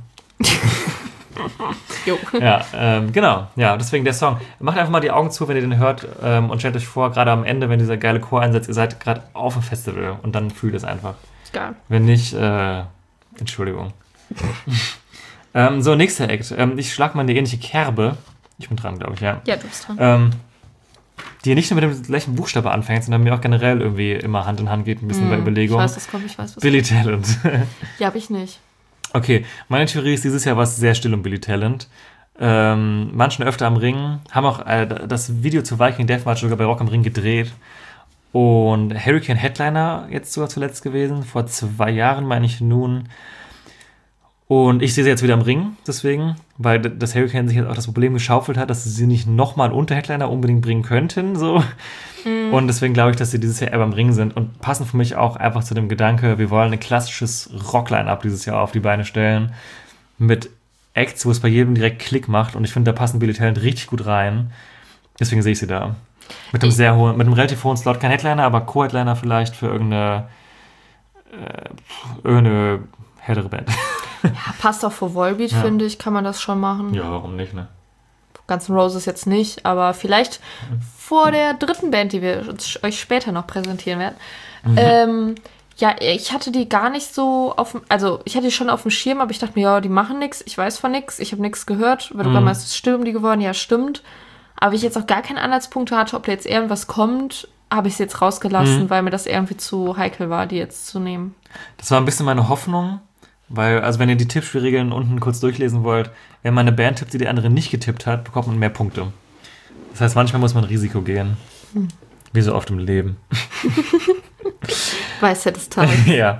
Jo. Ja, ähm, genau. Ja, deswegen der Song. Macht einfach mal die Augen zu, wenn ihr den hört ähm, und stellt euch vor, gerade am Ende, wenn dieser geile Chor einsetzt, ihr seid gerade auf dem Festival und dann fühlt es einfach. Geil. Wenn nicht, äh, Entschuldigung. ähm, so, nächster Act. Ähm, ich schlag mal eine ähnliche Kerbe. Ich bin dran, glaube ich, ja. Ja, du bist dran. Ähm, die nicht nur mit dem gleichen Buchstabe anfängt, sondern mir auch generell irgendwie immer Hand in Hand geht, ein bisschen mm, bei Überlegung. Ich weiß, was kommt, ich weiß, was Billy Talent. Ja, hab ich nicht. Okay, meine Theorie ist, dieses Jahr war es sehr still um Billy Talent. ähm, manchen öfter am Ring, haben auch äh, das Video zu Viking Deathmatch sogar bei Rock am Ring gedreht. Und Hurricane Headliner jetzt sogar zuletzt gewesen, vor zwei Jahren meine ich nun. Und ich sehe sie jetzt wieder im Ring, deswegen, weil das Hurricane sich jetzt auch das Problem geschaufelt hat, dass sie sie nicht nochmal unter Headliner unbedingt bringen könnten, so. Mm. Und deswegen glaube ich, dass sie dieses Jahr eher beim Ring sind und passen für mich auch einfach zu dem Gedanke, wir wollen ein klassisches Rock-Line-Up dieses Jahr auf die Beine stellen, mit Acts, wo es bei jedem direkt Klick macht, und ich finde, da passen Billy Talent richtig gut rein. Deswegen sehe ich sie da. Mit einem sehr hohen, mit einem relativ hohen Slot, kein Headliner, aber Co-Headliner vielleicht für irgendeine, äh, irgendeine härtere Band. Ja, passt auch für Volbeat, ja. Finde ich, kann man das schon machen. Ja, warum nicht, ne? Guns N' Roses jetzt nicht, aber vielleicht mhm. vor der dritten Band, die wir uns, euch später noch präsentieren werden. Mhm. Ähm, ja, ich hatte die gar nicht so auf dem, also ich hatte die schon auf dem Schirm, aber ich dachte mir, ja, die machen nichts, ich weiß von nichts, ich habe nichts gehört, weil du gerade meinst, stimmen die geworden, ja, stimmt. Aber ich jetzt auch gar keine Anhaltspunkte hatte, ob da jetzt irgendwas kommt, habe ich es jetzt rausgelassen, mhm. weil mir das irgendwie zu heikel war, die jetzt zu nehmen. Das war ein bisschen meine Hoffnung. Weil, also wenn ihr die Tippspielregeln unten kurz durchlesen wollt, wenn man eine Band tippt, die die andere nicht getippt hat, bekommt man mehr Punkte. Das heißt, manchmal muss man Risiko gehen. Hm. Wie so oft im Leben. Weisheit des Tages. Ja.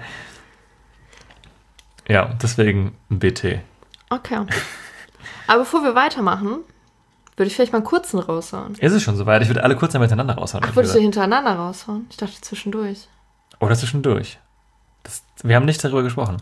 Ja, deswegen B T. Okay. Aber bevor wir weitermachen, würde ich vielleicht mal einen kurzen raushauen. Ist es schon soweit? Ich würde alle kurz miteinander raushauen. Ach, würdest du hintereinander raushauen? Ich dachte zwischendurch. Oder zwischendurch. Das, wir haben nicht darüber gesprochen.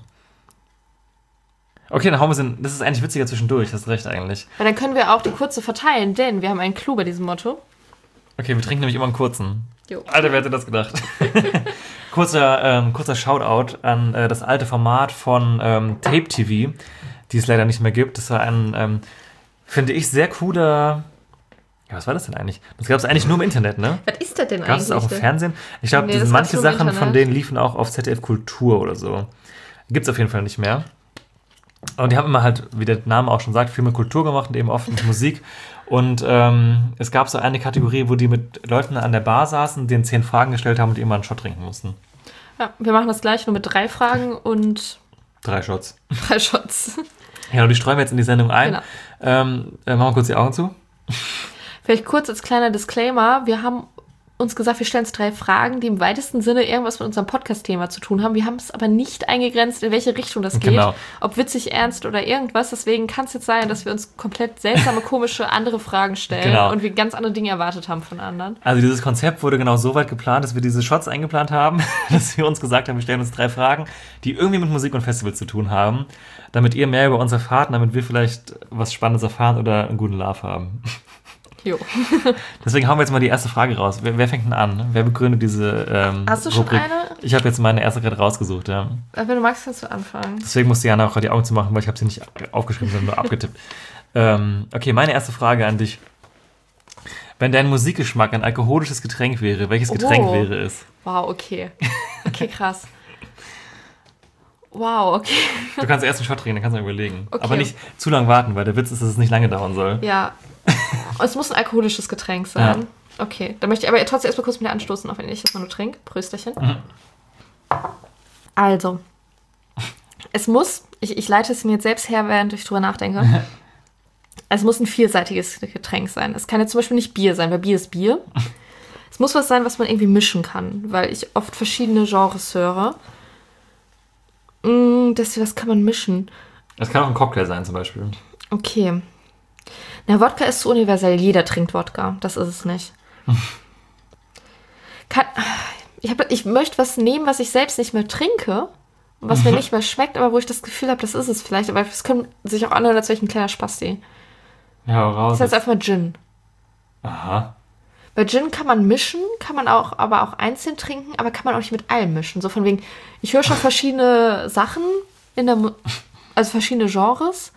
Okay, dann hauen wir sie. Das ist eigentlich witziger zwischendurch, hast recht eigentlich. Weil dann können wir auch die kurze verteilen, denn wir haben einen Clou bei diesem Motto. Okay, wir trinken nämlich immer einen kurzen. Jo. Alter, wer hätte das gedacht? kurzer, ähm, kurzer Shoutout an äh, das alte Format von ähm, Tape T V, die es leider nicht mehr gibt. Das war ein, ähm, finde ich, sehr cooler... Ja, was war das denn eigentlich? Das gab es eigentlich nur im Internet, ne? Was ist das denn Gab's eigentlich? Gab es auch im Fernsehen? Ich glaube, nee, manche Sachen von denen liefen auch auf Z D F Kultur oder so. Gibt es auf jeden Fall nicht mehr. Und die haben immer halt, wie der Name auch schon sagt, viel mit Kultur gemacht und eben oft mit Musik. Und ähm, es gab so eine Kategorie, wo die mit Leuten an der Bar saßen, denen zehn Fragen gestellt haben und die immer einen Shot trinken mussten. Ja, wir machen das gleich nur mit drei Fragen und... Drei Shots. Drei Shots. Ja, und die streuen wir jetzt in die Sendung ein. Genau. Ähm, äh, machen wir kurz die Augen zu. Vielleicht kurz als kleiner Disclaimer, wir haben uns gesagt, wir stellen uns drei Fragen, die im weitesten Sinne irgendwas mit unserem Podcast-Thema zu tun haben. Wir haben es aber nicht eingegrenzt, in welche Richtung das geht. Genau. Ob witzig, ernst oder irgendwas. Deswegen kann es jetzt sein, dass wir uns komplett seltsame, komische, andere Fragen stellen genau. und wir ganz andere Dinge erwartet haben von anderen. Also dieses Konzept wurde genau so weit geplant, dass wir diese Shots eingeplant haben, dass wir uns gesagt haben, wir stellen uns drei Fragen, die irgendwie mit Musik und Festivals zu tun haben, damit ihr mehr über uns erfahrt, damit wir vielleicht was Spannendes erfahren oder einen guten Love haben. Jo. Deswegen hauen wir jetzt mal die erste Frage raus. Wer, wer fängt denn an? Wer begründet diese ähm, Hast du schon Rubrik? eine? Ich habe jetzt meine erste gerade rausgesucht, ja. Wenn du magst, kannst du anfangen. Deswegen musste Jana auch gerade die Augen zu machen, weil ich habe sie nicht aufgeschrieben, sondern nur abgetippt. Ähm, okay, meine erste Frage an dich. Wenn dein Musikgeschmack ein alkoholisches Getränk wäre, welches Getränk oh. wäre es? Wow, okay. Okay, krass. Wow, okay. Du kannst erst einen Shot trinken, dann kannst du überlegen. Okay. Aber nicht zu lang warten, weil der Witz ist, dass es nicht lange dauern soll. Ja. Es muss ein alkoholisches Getränk sein. Ja. Okay, dann möchte ich aber trotzdem erstmal kurz mit dir anstoßen, auch wenn ich das mal nur trinke. Prösterchen. Mhm. Also, es muss, ich, ich leite es mir jetzt selbst her, während ich drüber nachdenke. Es muss ein vielseitiges Getränk sein. Es kann jetzt zum Beispiel nicht Bier sein, weil Bier ist Bier. Es muss was sein, was man irgendwie mischen kann, weil ich oft verschiedene Genres höre. Mm, das, was kann man mischen? Das kann auch ein Cocktail sein zum Beispiel. Okay. Na, Wodka ist so universell. Jeder trinkt Wodka. Das ist es nicht. Kann, ich, hab, ich möchte was nehmen, was ich selbst nicht mehr trinke, was mir nicht mehr schmeckt, aber wo ich das Gefühl habe, das ist es vielleicht. Aber es können sich auch anhören, als wäre ich ein kleiner Spasti. Ja, raus. Das heißt einfach mal Gin. Aha. Bei Gin kann man mischen, kann man auch, aber auch einzeln trinken, aber kann man auch nicht mit allem mischen. So von wegen, ich höre schon verschiedene Sachen in der, also verschiedene Genres,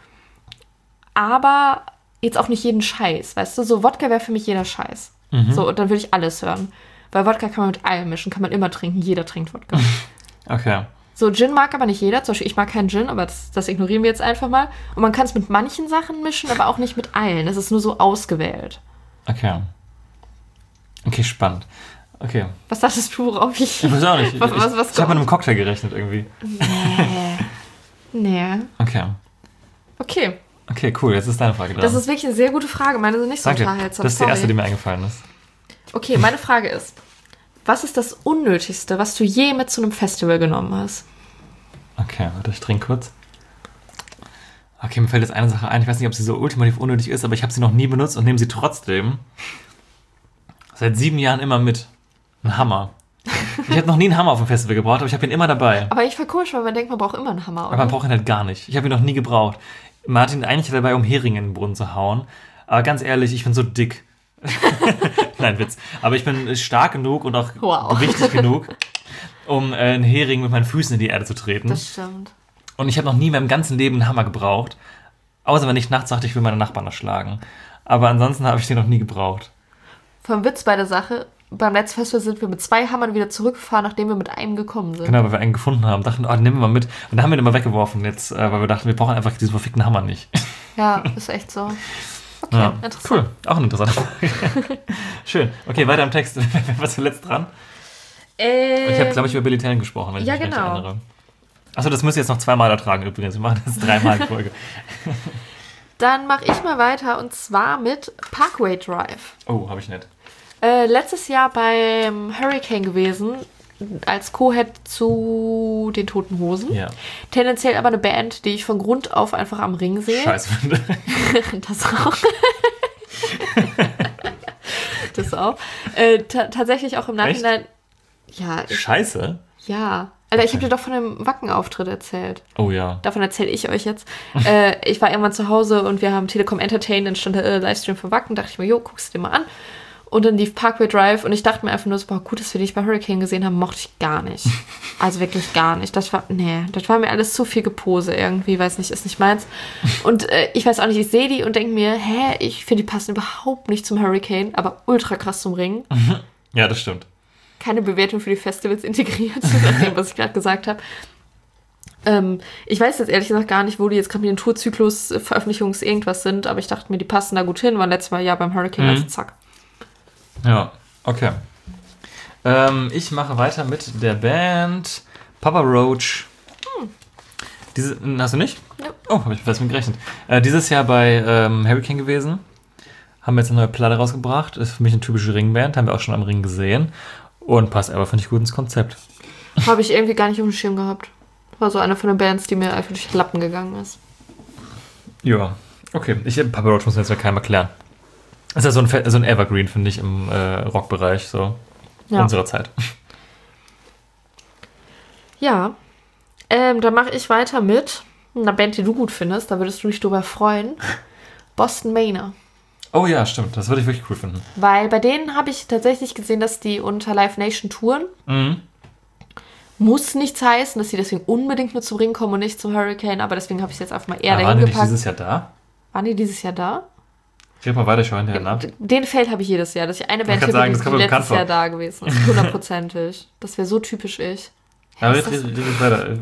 aber jetzt auch nicht jeden Scheiß, weißt du? So Wodka wäre für mich jeder Scheiß. Mhm. So, und dann würde ich alles hören. Weil Wodka kann man mit allem mischen, kann man immer trinken, jeder trinkt Wodka. Okay. So, Gin mag aber nicht jeder. Zum Beispiel, ich mag keinen Gin, aber das, das ignorieren wir jetzt einfach mal. Und man kann es mit manchen Sachen mischen, aber auch nicht mit allen. Es ist nur so ausgewählt. Okay. Okay, spannend. Okay. Was dachtest du, worauf ich... Ich weiß auch nicht. was, was, was ich ich habe mit einem Cocktail gerechnet irgendwie. Nee. Nee. Okay. Okay. Okay, cool. Jetzt ist deine Frage dran. Das ist wirklich eine sehr gute Frage. Meine sind nicht so Danke. unterhaltsam. Das ist die Sorry. erste, die mir eingefallen ist. Okay, meine Frage ist, was ist das Unnötigste, was du je mit zu einem Festival genommen hast? Okay, warte, ich trinke kurz. Okay, mir fällt jetzt eine Sache ein. Ich weiß nicht, ob sie so ultimativ unnötig ist, aber ich habe sie noch nie benutzt und nehme sie trotzdem seit sieben Jahren immer mit. Ein Hammer. Ich habe noch nie einen Hammer auf dem Festival gebraucht, aber ich habe ihn immer dabei. Aber ich fand komisch, weil man denkt, man braucht immer einen Hammer, oder? Aber man braucht ihn halt gar nicht. Ich habe ihn noch nie gebraucht. Martin eigentlich dabei, um Heringe in den Brunnen zu hauen. Aber ganz ehrlich, ich bin so dick. Nein, Witz. Aber ich bin stark genug und auch Wow. gewichtig genug, um äh, einen Hering mit meinen Füßen in die Erde zu treten. Das stimmt. Und ich habe noch nie in meinem ganzen Leben einen Hammer gebraucht. Außer wenn ich nachts sagte, ich will meine Nachbarn erschlagen. Aber ansonsten habe ich den noch nie gebraucht. Vom Witz bei der Sache, beim letzten Festival sind wir mit zwei Hammern wieder zurückgefahren, nachdem wir mit einem gekommen sind. Genau, weil wir einen gefunden haben. Dachten, oh, den nehmen wir mal mit. Und dann haben wir den mal weggeworfen jetzt, äh, weil wir dachten, wir brauchen einfach diesen verfickten Hammer nicht. Ja, ist echt so. Okay, Ja, interessant. cool. Auch eine interessante Frage. Schön. Okay, weiter im Text. Wer war zuletzt dran? Ähm, Ich habe, glaube ich, über Billy Talent gesprochen, wenn ich ja, mich recht genau. erinnere. Achso, das müsst ihr jetzt noch zweimal ertragen übrigens. Wir machen das dreimal in Folge. Dann mache ich mal weiter und zwar mit Parkway Drive. Oh, habe ich nicht. Äh, letztes Jahr beim Hurricane gewesen, als Co-Head zu den Toten Hosen. Ja. Tendenziell aber eine Band, die ich von Grund auf einfach am Ring sehe. Scheiße finde. Das auch. Das auch. Äh, ta- tatsächlich auch im Nachhinein. Ja, ich, Scheiße? ja. Alter, ich habe dir doch von dem Wacken-Auftritt erzählt. Oh ja. Davon erzähle ich euch jetzt. äh, ich war irgendwann zu Hause und wir haben Telekom Entertain, dann stand der äh, Livestream von Wacken, dachte ich mir, jo, guckst du dir mal an. Und dann lief Parkway Drive und ich dachte mir einfach nur so, boah, gut, dass wir dich bei Hurricane gesehen haben, mochte ich gar nicht. Also wirklich gar nicht. Das war, nee, das war mir alles zu viel Gepose irgendwie, weiß nicht, ist nicht meins. Und äh, ich weiß auch nicht, ich sehe die und denke mir, hä, ich finde, die passen überhaupt nicht zum Hurricane, aber ultra krass zum Ring. Ja, das stimmt. Keine Bewertung für die Festivals integriert, nach dem, was ich gerade gesagt habe. Ähm, ich weiß jetzt ehrlich gesagt gar nicht, wo die jetzt gerade mit den Tourzyklus, äh, Veröffentlichungs irgendwas sind, aber ich dachte mir, die passen da gut hin, waren letztes Mal ja beim Hurricane, Mhm. also zack. Ja, okay. Ähm, ich mache weiter mit der Band Papa Roach. Hm. Diese, hast du nicht? Ja. Oh, habe ich fast mit gerechnet. Äh, dieses Jahr bei ähm, Hurricane gewesen. Haben wir jetzt eine neue Platte rausgebracht. Ist für mich eine typische Ringband. Haben wir auch schon am Ring gesehen. Und passt aber, finde ich, gut ins Konzept. Habe ich irgendwie gar nicht auf dem Schirm gehabt. War so eine von den Bands, die mir einfach durch die Lappen gegangen ist. Ja, okay. Ich, Papa Roach muss man jetzt mal keinem erklären. Ist ja so ein, Fe- so ein Evergreen, finde ich, im äh, Rockbereich, so Ja. unserer Zeit. Ja. Ähm, dann mache ich weiter mit einer Band, die du gut findest. Da würdest du dich drüber freuen. Boston Manor. Oh ja, stimmt. Das würde ich wirklich cool finden. Weil bei denen habe ich tatsächlich gesehen, dass die unter Live Nation touren. Mhm. Muss nichts heißen, dass sie deswegen unbedingt nur zum Ring kommen und nicht zum Hurricane, aber deswegen habe ich es jetzt einfach mal eher Aber waren dahin die nicht gepackt. dieses Jahr da? Waren die dieses Jahr da? Red mal weiter, ich schaue hinterher nach. Den Feld habe ich jedes Jahr, dass ich eine Band kann tippe, sagen, die, das kommt die mir bekannt letztes Jahr vor. da gewesen ist. Hundertprozentig. Das wäre so typisch ich. Aber Was red, ist red, red weiter.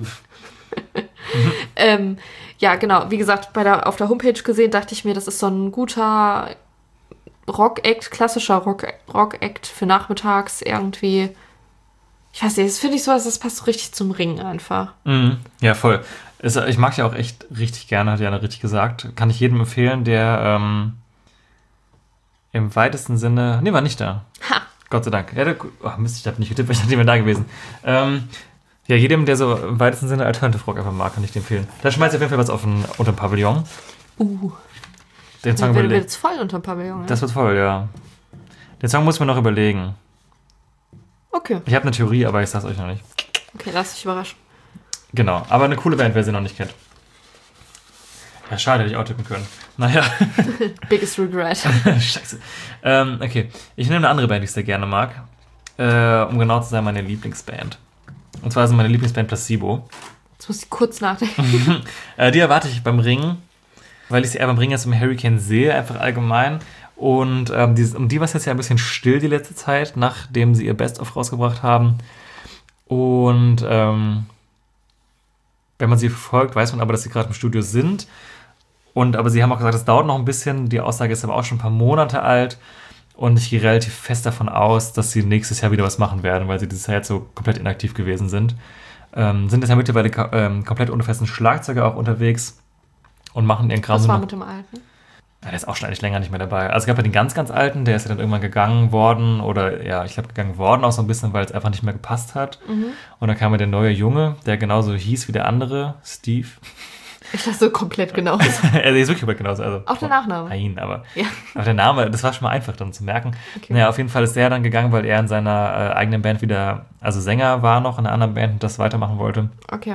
Ähm, ja, genau. Wie gesagt, bei der, auf der Homepage gesehen, dachte ich mir, das ist so ein guter Rock-Act, klassischer Rock- Rock-Act für nachmittags irgendwie. Ich weiß nicht, das finde ich so, das passt so richtig zum Ring einfach. Mhm. Ja, voll. Ist, ich mag ja auch echt richtig gerne, hat Jana richtig gesagt. Kann ich jedem empfehlen, der ähm, im weitesten Sinne... Nee, war nicht da. Ha! Gott sei Dank. Ja, der, oh Mist, ich habe nicht getippt, ich dachte, ich wäre da gewesen. Ähm, ja, jedem, der so im weitesten Sinne Alternative Rock einfach mag, kann ich den empfehlen. Da schmeißt auf jeden Fall was auf den, unter den Pavillon. Uh, Den Song dann wird überlegt. jetzt voll unterm Pavillon. Das wird voll, ja. Den Song muss man noch überlegen. Okay, Ich habe eine Theorie, aber ich sag's euch noch nicht. okay, lass dich überraschen. Genau, aber eine coole Band, wer sie noch nicht kennt. Ja, schade, hätte ich auch tippen können. Naja, Biggest regret. scheiße. Ähm, okay, ich nehme eine andere Band, die ich sehr gerne mag. Äh, um genau zu sein, meine Lieblingsband. Und zwar ist meine Lieblingsband Placebo. Jetzt muss ich kurz nachdenken. Äh, die erwarte ich beim Ring, weil ich sie eher beim Ring als im Hurricane sehe, einfach allgemein. Und ähm, die, um die war es jetzt ja ein bisschen still die letzte Zeit, nachdem sie ihr Best-of rausgebracht haben. Und ähm, wenn man sie verfolgt, weiß man aber, dass sie gerade im Studio sind. Und aber sie haben auch gesagt, es dauert noch ein bisschen. Die Aussage ist aber auch schon ein paar Monate alt. Und ich gehe relativ fest davon aus, dass sie nächstes Jahr wieder was machen werden, weil sie dieses Jahr jetzt so komplett inaktiv gewesen sind. Ähm, sind jetzt ja mittlerweile ähm, komplett ohne festen Schlagzeuger auch unterwegs. und machen ihren Kram. Was so war noch- mit dem Alten? Ja, der ist auch schon eigentlich länger nicht mehr dabei. Also es gab ja den ganz, ganz Alten, der ist ja dann irgendwann gegangen worden oder ja, ich glaube gegangen worden auch so ein bisschen, weil es einfach nicht mehr gepasst hat. Mhm. Und dann kam ja der neue Junge, der genauso hieß wie der andere, Steve. Ich dachte so komplett genauso. Er ist wirklich genauso. Also, Auch der Nachname? Nein, aber, Ja. aber der Name, das war schon mal einfach dann zu merken. Okay. Naja, auf jeden Fall ist der dann gegangen, weil er in seiner äh, eigenen Band wieder, also Sänger war noch in einer anderen Band und das weitermachen wollte. Okay.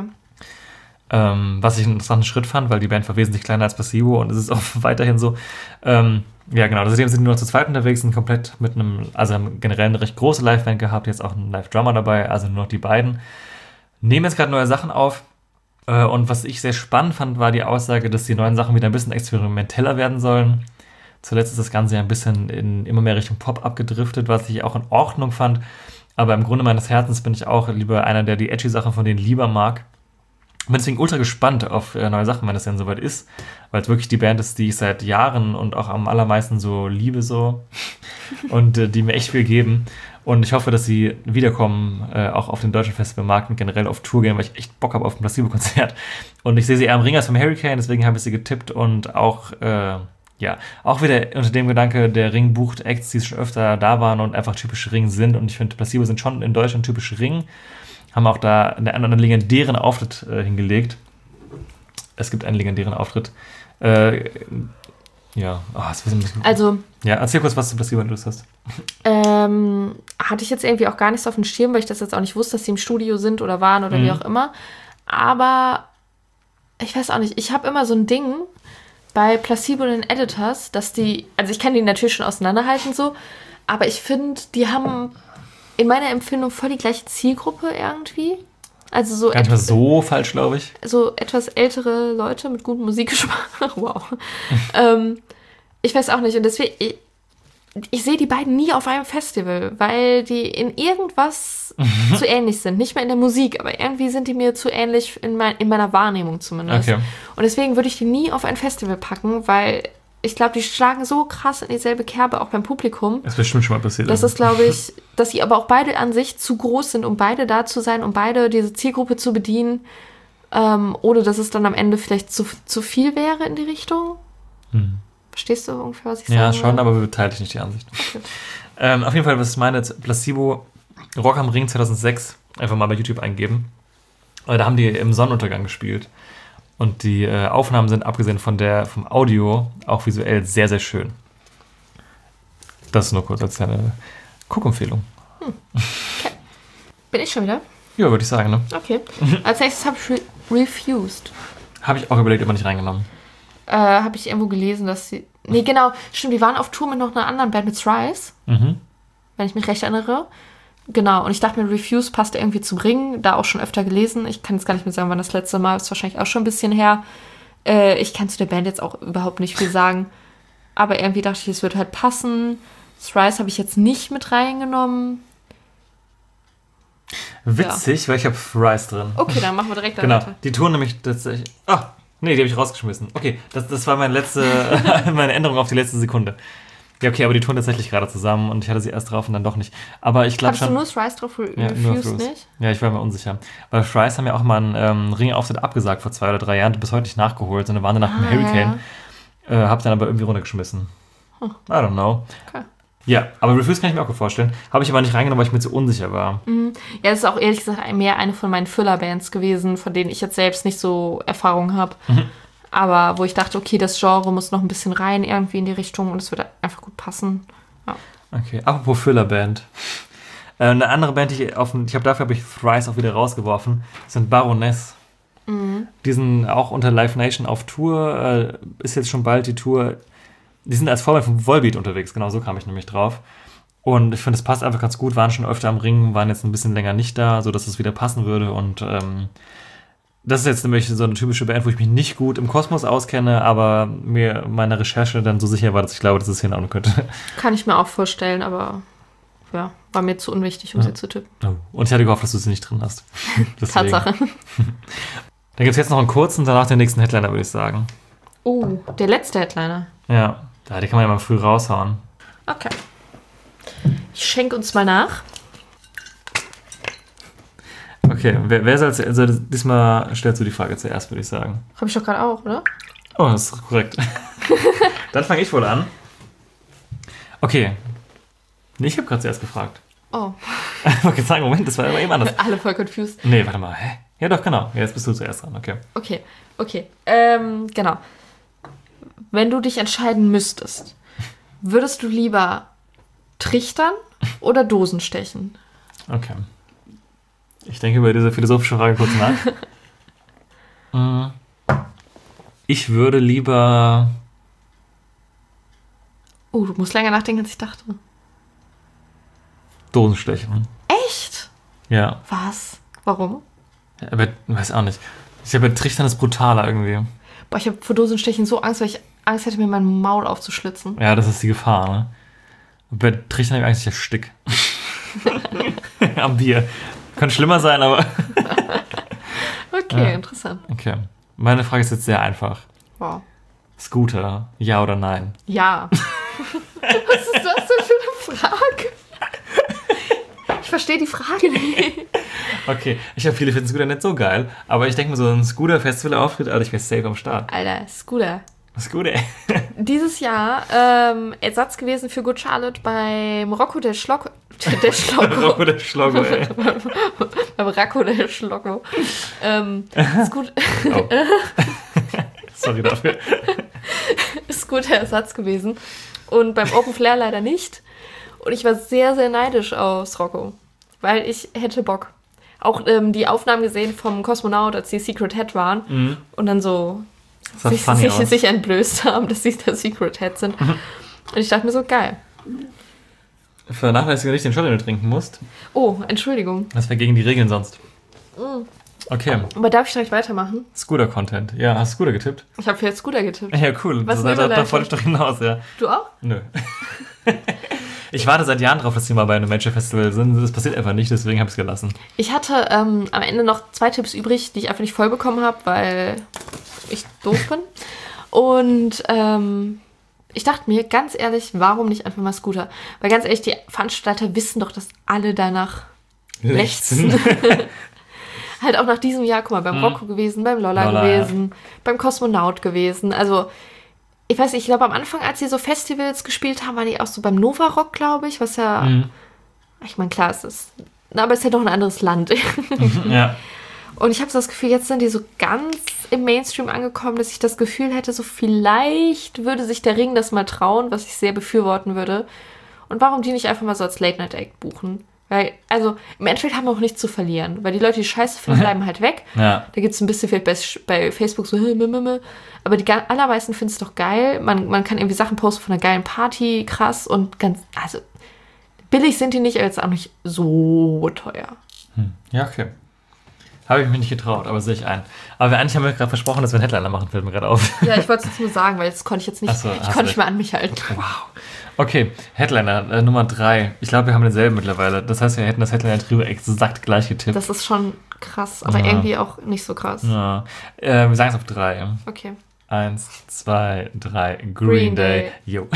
Ähm, was ich einen interessanten Schritt fand, weil die Band war wesentlich kleiner als Placebo und es ist auch weiterhin so. Ähm, ja, genau, seitdem sind die nur noch zu zweit unterwegs, sind komplett mit einem, also haben generell eine recht große Live-Band gehabt, jetzt auch einen Live-Drummer dabei, also nur noch die beiden. Nehmen jetzt gerade neue Sachen auf äh, und was ich sehr spannend fand, war die Aussage, dass die neuen Sachen wieder ein bisschen experimenteller werden sollen. Zuletzt ist das Ganze ja ein bisschen in immer mehr Richtung Pop abgedriftet, was ich auch in Ordnung fand, aber im Grunde meines Herzens bin ich auch lieber einer, der die edgy Sachen von denen lieber mag. Bin deswegen ultra gespannt auf äh, neue Sachen, wenn es denn soweit ist, weil es wirklich die Band ist, die ich seit Jahren und auch am allermeisten so liebe so und äh, die mir echt viel geben und ich hoffe, dass sie wiederkommen, äh, auch auf den deutschen Festivalmarkt und generell auf Tour gehen, weil ich echt Bock habe auf ein Placebo-Konzert und ich sehe sie eher am Ring als vom Hurricane, deswegen habe ich sie getippt und auch, äh, ja, auch wieder unter dem Gedanke, der Ring bucht Acts, die schon öfter da waren und einfach typische Ring sind und ich finde, Placebo sind schon in Deutschland typische Ring. Haben auch da einen anderen legendären Auftritt äh, hingelegt. Es gibt einen legendären Auftritt. Äh, ja, oh, das ist ein bisschen... Also, Ja, erzähl kurz, was du Placebo wenn du das hast. ähm, hatte ich jetzt irgendwie auch gar nicht so auf dem Schirm, weil ich das jetzt auch nicht wusste, dass sie im Studio sind oder waren oder Mhm. wie auch immer. Aber ich weiß auch nicht, ich habe immer so ein Ding bei Placebo und den Editors, dass die, also ich kann die natürlich schon auseinanderhalten so, aber ich finde, die haben in meiner Empfindung voll die gleiche Zielgruppe irgendwie. Also so, Gar nicht mal etwas, so falsch, glaube ich. so etwas ältere Leute mit gutem Musikgeschmack. Wow. ähm, ich weiß auch nicht. Und deswegen, ich, ich sehe die beiden nie auf einem Festival, weil die in irgendwas zu ähnlich sind. Nicht mehr in der Musik, aber irgendwie sind die mir zu ähnlich in, mein, in meiner Wahrnehmung zumindest. Okay. Und deswegen würde ich die nie auf ein Festival packen, weil ich glaube, die schlagen so krass in dieselbe Kerbe, auch beim Publikum. Das ist bestimmt schon mal passiert. Das ist, glaube ich, dass sie aber auch beide an sich zu groß sind, um beide da zu sein, um beide diese Zielgruppe zu bedienen, ähm, ohne dass es dann am Ende vielleicht zu, zu viel wäre in die Richtung. Hm. Verstehst du ungefähr, was ich sage? Ja, schon, aber teile ich nicht die Ansicht. Okay. Ähm, auf jeden Fall, was ich meine, Placebo Rock am Ring zweitausendsechs, einfach mal bei YouTube eingeben. Äh, Da haben die im Sonnenuntergang gespielt. Und die äh, Aufnahmen sind, abgesehen von der, vom Audio, auch visuell sehr, sehr schön. Das nur kurz als eine Guckempfehlung. Bin ich schon wieder? Ja, würde ich sagen, ne? Okay. Als nächstes habe ich Re- Refused. Habe ich auch überlegt, aber nicht reingenommen. Äh, habe ich irgendwo gelesen, dass sie... Nee, genau. Stimmt, die waren auf Tour mit noch einer anderen Band, mit Thrice, Mhm. wenn ich mich recht erinnere. Genau, und ich dachte mir, Refuse passt irgendwie zum Ring, da auch schon öfter gelesen. Ich kann jetzt gar nicht mehr sagen, wann das letzte Mal ist, wahrscheinlich auch schon ein bisschen her. Äh, ich kann zu der Band jetzt auch überhaupt nicht viel sagen. Aber irgendwie dachte ich, es wird halt passen. Thrice habe ich jetzt nicht mit reingenommen. Witzig, weil ich habe Thrice drin. Okay, dann machen wir direkt Genau, weiter. die Touren nämlich tatsächlich... Ah, nee, die habe ich rausgeschmissen. Okay, das, das war meine letzte, meine Änderung auf die letzte Sekunde. Ja, okay, aber die touren tatsächlich gerade zusammen und ich hatte sie erst drauf und dann doch nicht. Aber ich glaube Hattest schon... du nur Thrice drauf, Re Ja, nur Refuse Thrice. nicht? Ja, ich war mir unsicher. Weil Thrice haben ja auch mal einen ähm, Ringauftritt abgesagt vor zwei oder drei Jahren, bis heute nicht nachgeholt, sondern waren danach Ah, im Hurricane. ja. Äh, hab dann aber irgendwie runtergeschmissen. Hm. I don't know. Okay. Ja, aber Refuse kann ich mir auch gut vorstellen. Habe ich aber nicht reingenommen, weil ich mir zu unsicher war. Ja, das ist auch ehrlich gesagt mehr eine von meinen Füller-Bands gewesen, von denen ich jetzt selbst nicht so Erfahrung habe. Mhm. Aber wo ich dachte, okay, das Genre muss noch ein bisschen rein irgendwie in die Richtung und es würde einfach gut passen. Ja. Okay, apropos Füllerband. Äh, eine andere Band, die ich auf ich habe dafür habe ich Thrice auch wieder rausgeworfen, sind Baroness. Mhm. Die sind auch unter Live Nation auf Tour, äh, ist jetzt schon bald die Tour. Die sind als Vorband vom Volbeat unterwegs, genau so kam ich nämlich drauf. Und ich finde, es passt einfach ganz gut, waren schon öfter am Ring, waren jetzt ein bisschen länger nicht da, sodass es wieder passen würde. Und ähm, das ist jetzt nämlich so eine typische Band, wo ich mich nicht gut im Kosmos auskenne, aber mir meine Recherche dann so sicher war, dass ich glaube, dass es hinhauen könnte. Kann ich mir auch vorstellen, aber ja, war mir zu unwichtig, um Ja. sie zu tippen. Und ich hatte gehofft, dass du sie nicht drin hast. Deswegen. Tatsache. Dann gibt es jetzt noch einen kurzen, danach den nächsten Headliner, würde ich sagen. Oh, der letzte Headliner. Ja, da die kann man ja mal früh raushauen. Okay. Ich schenke uns mal nach. Okay, wer, wer soll, soll diesmal stellst du die Frage zuerst, würde ich sagen. Habe ich doch gerade auch, oder? Oh, das ist korrekt. Dann fange ich wohl an. Okay. Nee, ich habe gerade zuerst gefragt. Oh. Ich wollte sagen, Moment, das war aber eben anders. Alle voll confused. Nee, warte mal. Hä? Ja doch, genau. Jetzt bist du zuerst dran. Okay. Okay, okay. Ähm, genau. Wenn du dich entscheiden müsstest, würdest du lieber trichtern oder Dosen stechen? Okay. Ich denke über diese philosophische Frage kurz nach. Ich würde lieber... Oh, du musst länger nachdenken, als ich dachte. Dosen stechen. Echt? Ja. Was? Warum? Ja, aber ich weiß auch nicht. Ich habe Trichtern ist brutaler irgendwie. Boah, ich habe vor Dosenstechen so Angst, weil ich Angst hätte, mir mein Maul aufzuschlitzen. Ja, das ist die Gefahr, ne? Bei Trichtern habe ich eigentlich Erstick. Am Bier. Könnte schlimmer sein, aber... Okay, Ja. interessant. Okay. Meine Frage ist jetzt sehr einfach. Wow. Scooter, ja oder nein? Ja. Was ist das denn für eine Frage? Ich verstehe die Frage nicht. Okay, ich habe viele finden Scooter nicht so geil, aber ich denke mir so ein Scooter-Festival-Auftritt, Alter, ich wäre safe am Start. Alter, Scooter. Scooter. Dieses Jahr ähm, Ersatz gewesen für Good Charlotte beim Rocco del Schlocco. Der Schlocco. Rocco der Schlocco, ey. beim Rocco del Schlocco. Ähm, Scoot- Oh. Sorry dafür. ist guter Ersatz gewesen. Und beim Open Flair leider nicht. Und ich war sehr, sehr neidisch aufs Rocco. Weil ich hätte Bock. Auch ähm, die Aufnahmen gesehen vom Kosmonaut, als die Secret Head waren. Mhm. Und dann so Das sah sich, funny sich, aus. sich entblößt haben, dass sie der Secret Head sind. Und ich dachte mir so, geil. Vernachlässige nicht den Shot, den du trinken musst. Oh, Entschuldigung. Das wäre gegen die Regeln sonst. Okay, Aber darf ich direkt weitermachen? Scooter-Content. Ja, hast du Scooter getippt? Ich habe für jetzt Scooter getippt. Ja, cool. Was das, eine da, da Überleitung. wollte ich doch hinaus, ja. Du auch? Nö. Ich warte seit Jahren drauf, dass die mal bei einem Match-Festival sind. Das passiert einfach nicht, deswegen habe ich es gelassen. Ich hatte ähm, am Ende noch zwei Tipps übrig, die ich einfach nicht voll bekommen habe, weil ich doof bin. Und ähm, ich dachte mir, ganz ehrlich, warum nicht einfach mal Scooter? Weil ganz ehrlich, die Veranstalter wissen doch, dass alle danach lechzen. Halt auch nach diesem Jahr, guck mal, beim Mhm. Rocco gewesen, beim Lolla, Lolla, gewesen, beim Kosmonaut gewesen. Also, ich weiß nicht, ich glaube am Anfang, als sie so Festivals gespielt haben, waren die auch so beim Nova Rock, glaube ich, was ja, Mhm. ich meine, klar, es ist, aber es ist ja doch ein anderes Land. Ja. Und ich habe so das Gefühl, jetzt sind die so ganz im Mainstream angekommen, dass ich das Gefühl hätte, so vielleicht würde sich der Ring das mal trauen, was ich sehr befürworten würde. Und warum die nicht einfach mal so als Late-Night-Act buchen? Weil, also, im Endeffekt haben wir auch nichts zu verlieren. Weil die Leute, die Scheiße finden, bleiben halt weg. Ja. Da gibt es ein bisschen vielleicht bei, bei Facebook so, "Hä, meh, meh, meh." Aber die ga- allermeisten finden es doch geil. Man, man kann irgendwie Sachen posten von einer geilen Party, krass und ganz, also, billig sind die nicht, aber jetzt auch nicht so teuer. Ja, okay. Habe ich mich nicht getraut, aber sehe ich ein. Aber wir eigentlich haben wir gerade versprochen, dass wir einen Headliner machen, fällt mir gerade auf. Ja, ich wollte es jetzt nur sagen, weil das konnte ich jetzt nicht, Ach so, ich hast konnte du nicht mehr an mich halten. Wow. Okay, Headliner äh, Nummer drei. Ich glaube, wir haben denselben mittlerweile. Das heißt, wir hätten das Headliner-Trio exakt gleich getippt. Das ist schon krass, aber Ja. irgendwie auch nicht so krass. Ja. Äh, wir sagen es auf drei. Okay. Eins, zwei, drei. Green, Green Day. Day. Jo.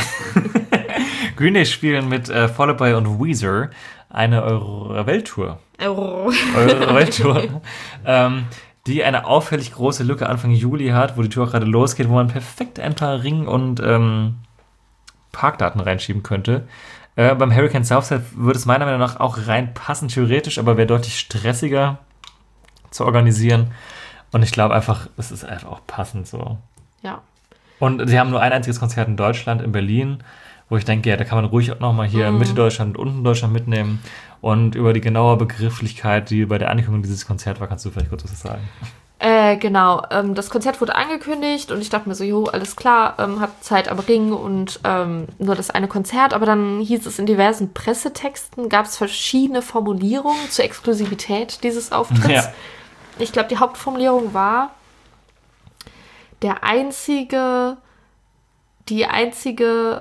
Green Day spielen mit äh, Fall Out Boy und Weezer eine Euro Welttour. Oh. Euro Welttour. ähm, die eine auffällig große Lücke Anfang Juli hat, wo die Tour auch gerade losgeht, wo man perfekt ein paar Ring- und ähm, Parkdaten reinschieben könnte. Äh, beim Hurricane Southside würde es meiner Meinung nach auch reinpassen, theoretisch, aber wäre deutlich stressiger zu organisieren. Und ich glaube einfach, es ist einfach auch passend so. Ja. Und sie haben nur ein einziges Konzert in Deutschland, in Berlin, wo ich denke, ja, da kann man ruhig auch nochmal hier Mhm. Mitte Deutschland und unten Deutschland mitnehmen. Und über die genaue Begrifflichkeit, die bei der Ankündigung dieses Konzert war, kannst du vielleicht kurz was sagen. Äh, genau. Ähm, das Konzert wurde angekündigt und ich dachte mir so, jo, alles klar, ähm, hab Zeit am Ring und ähm, nur das eine Konzert. Aber dann hieß es in diversen Pressetexten, gab es verschiedene Formulierungen zur Exklusivität dieses Auftritts. Ja. Ich glaube, die Hauptformulierung war, der einzige, die einzige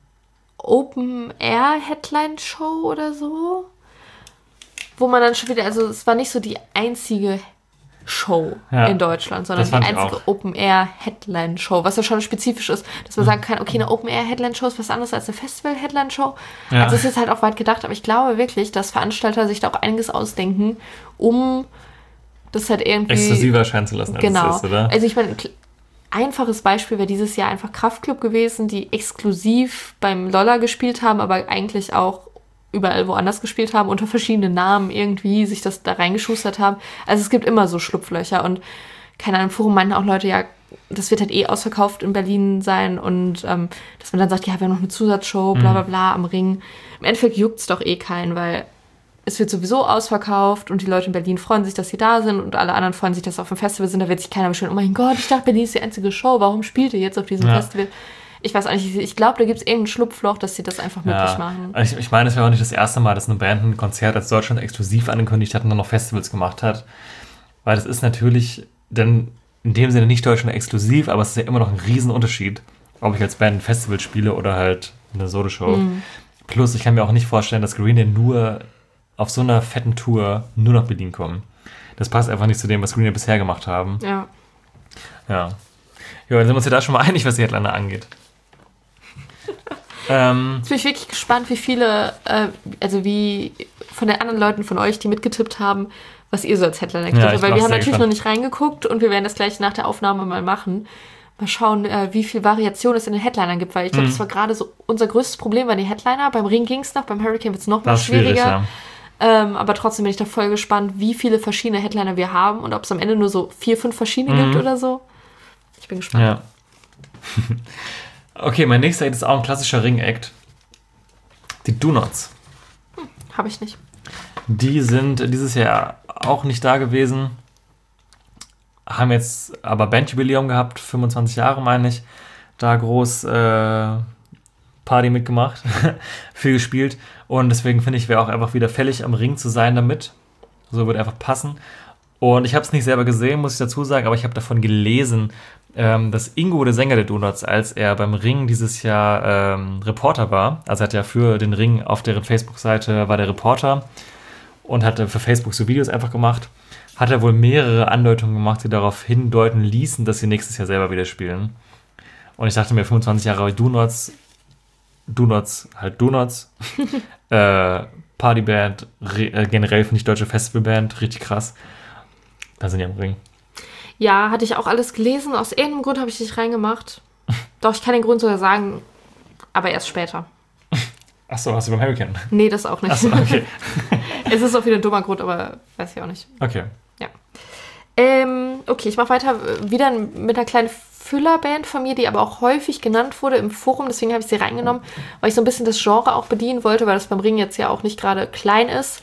Open-Air-Headline-Show oder so, wo man dann schon wieder, also es war nicht so die einzige Show Ja, in Deutschland, sondern das die fand ich einzige auch. Open-Air-Headline-Show, was ja schon spezifisch ist, dass man sagen kann, okay, eine Open-Air-Headline-Show ist was anderes als eine Festival-Headline-Show. Ja. Also es ist halt auch weit gedacht, aber ich glaube wirklich, dass Veranstalter sich da auch einiges ausdenken, um das halt irgendwie... Exklusiver erscheinen zu lassen, als Genau. es ist, oder? Also ich meine, kl- einfaches Beispiel wäre dieses Jahr einfach Kraftklub gewesen, die exklusiv beim Lolla gespielt haben, aber eigentlich auch überall woanders gespielt haben, unter verschiedenen Namen irgendwie sich das da reingeschustert haben. Also es gibt immer so Schlupflöcher und keine Ahnung, im Forum meinten auch Leute, ja, das wird halt eh ausverkauft in Berlin sein und ähm, dass man dann sagt, ja, wir haben noch eine Zusatzshow, bla bla bla am Ring. Im Endeffekt juckt es doch eh keinen, weil es wird sowieso ausverkauft und die Leute in Berlin freuen sich, dass sie da sind und alle anderen freuen sich, dass sie auf dem Festival sind. Da wird sich keiner beschweren, oh mein Gott, ich dachte, Berlin ist die einzige Show, warum spielt ihr jetzt auf diesem Ja. Festival? Ich weiß auch nicht, ich glaube, da gibt es irgendein Schlupfloch, dass sie das einfach möglich Ja. machen. Ich, ich meine, es wäre auch nicht das erste Mal, dass eine Band ein Konzert als Deutschland exklusiv angekündigt hat und dann noch Festivals gemacht hat. Weil das ist natürlich dann in dem Sinne nicht Deutschland exklusiv, aber es ist ja immer noch ein Riesenunterschied, ob ich als Band ein Festival spiele oder halt eine Soloshow. Mhm. Plus, ich kann mir auch nicht vorstellen, dass Green Day nur auf so einer fetten Tour nur nach Berlin kommen. Das passt einfach nicht zu dem, was Green Day bisher gemacht haben. Ja. Ja. Ja, dann sind wir uns ja da schon mal einig, was die Headliner angeht. ähm, Jetzt bin ich wirklich gespannt, wie viele, äh, also wie von den anderen Leuten von euch, die mitgetippt haben, was ihr so als Headliner getippt Ja, habt. ich Weil bin wir auch haben sehr natürlich gespannt. noch nicht reingeguckt und wir werden das gleich nach der Aufnahme mal machen. Mal schauen, äh, wie viel Variation es in den Headlinern gibt, weil ich glaube, Mhm. das war gerade so unser größtes Problem bei den Headliner. Beim Ring ging es noch, beim Hurricane wird es noch mal das ist schwierig, schwieriger. ja. Ähm, aber trotzdem bin ich da voll gespannt, wie viele verschiedene Headliner wir haben und ob es am Ende nur so vier, fünf verschiedene Mhm. gibt oder so. Ich bin gespannt. Ja. Okay, mein nächster Act ist auch ein klassischer Ring-Act. Die Do-Nots. Habe ich nicht. Die sind dieses Jahr auch nicht da gewesen. Haben jetzt aber Bandjubiläum gehabt, fünfundzwanzig Jahre meine ich. Da groß äh, Party mitgemacht, viel gespielt. Und deswegen finde ich, wäre auch einfach wieder fällig, am Ring zu sein damit. So würde einfach passen. Und ich habe es nicht selber gesehen, muss ich dazu sagen, aber ich habe davon gelesen, ähm, dass Ingo, der Sänger der Donuts, als er beim Ring dieses Jahr ähm, Reporter war, also er hat ja für den Ring auf deren Facebook-Seite, war der Reporter und hatte für Facebook so Videos einfach gemacht, hat er wohl mehrere Andeutungen gemacht, die darauf hindeuten ließen, dass sie nächstes Jahr selber wieder spielen. Und ich dachte mir, fünfundzwanzig Jahre Donuts, Donuts, halt Donuts, äh, Partyband, re- äh, generell finde ich deutsche Festivalband, richtig krass. Da sind die am Ring. Ja, hatte ich auch alles gelesen. Aus irgendeinem Grund habe ich dich reingemacht. Doch, ich kann den Grund sogar sagen, aber erst später. Achso, hast du beim Hurricane? Nee, das auch nicht. Achso, okay. Es ist auch wieder ein dummer Grund, aber weiß ich auch nicht. Okay. Ähm, okay, ich mache weiter wieder mit einer kleinen Füllerband von mir, die aber auch häufig genannt wurde im Forum. Deswegen habe ich sie reingenommen, weil ich so ein bisschen das Genre auch bedienen wollte, weil das beim Ring jetzt ja auch nicht gerade klein ist.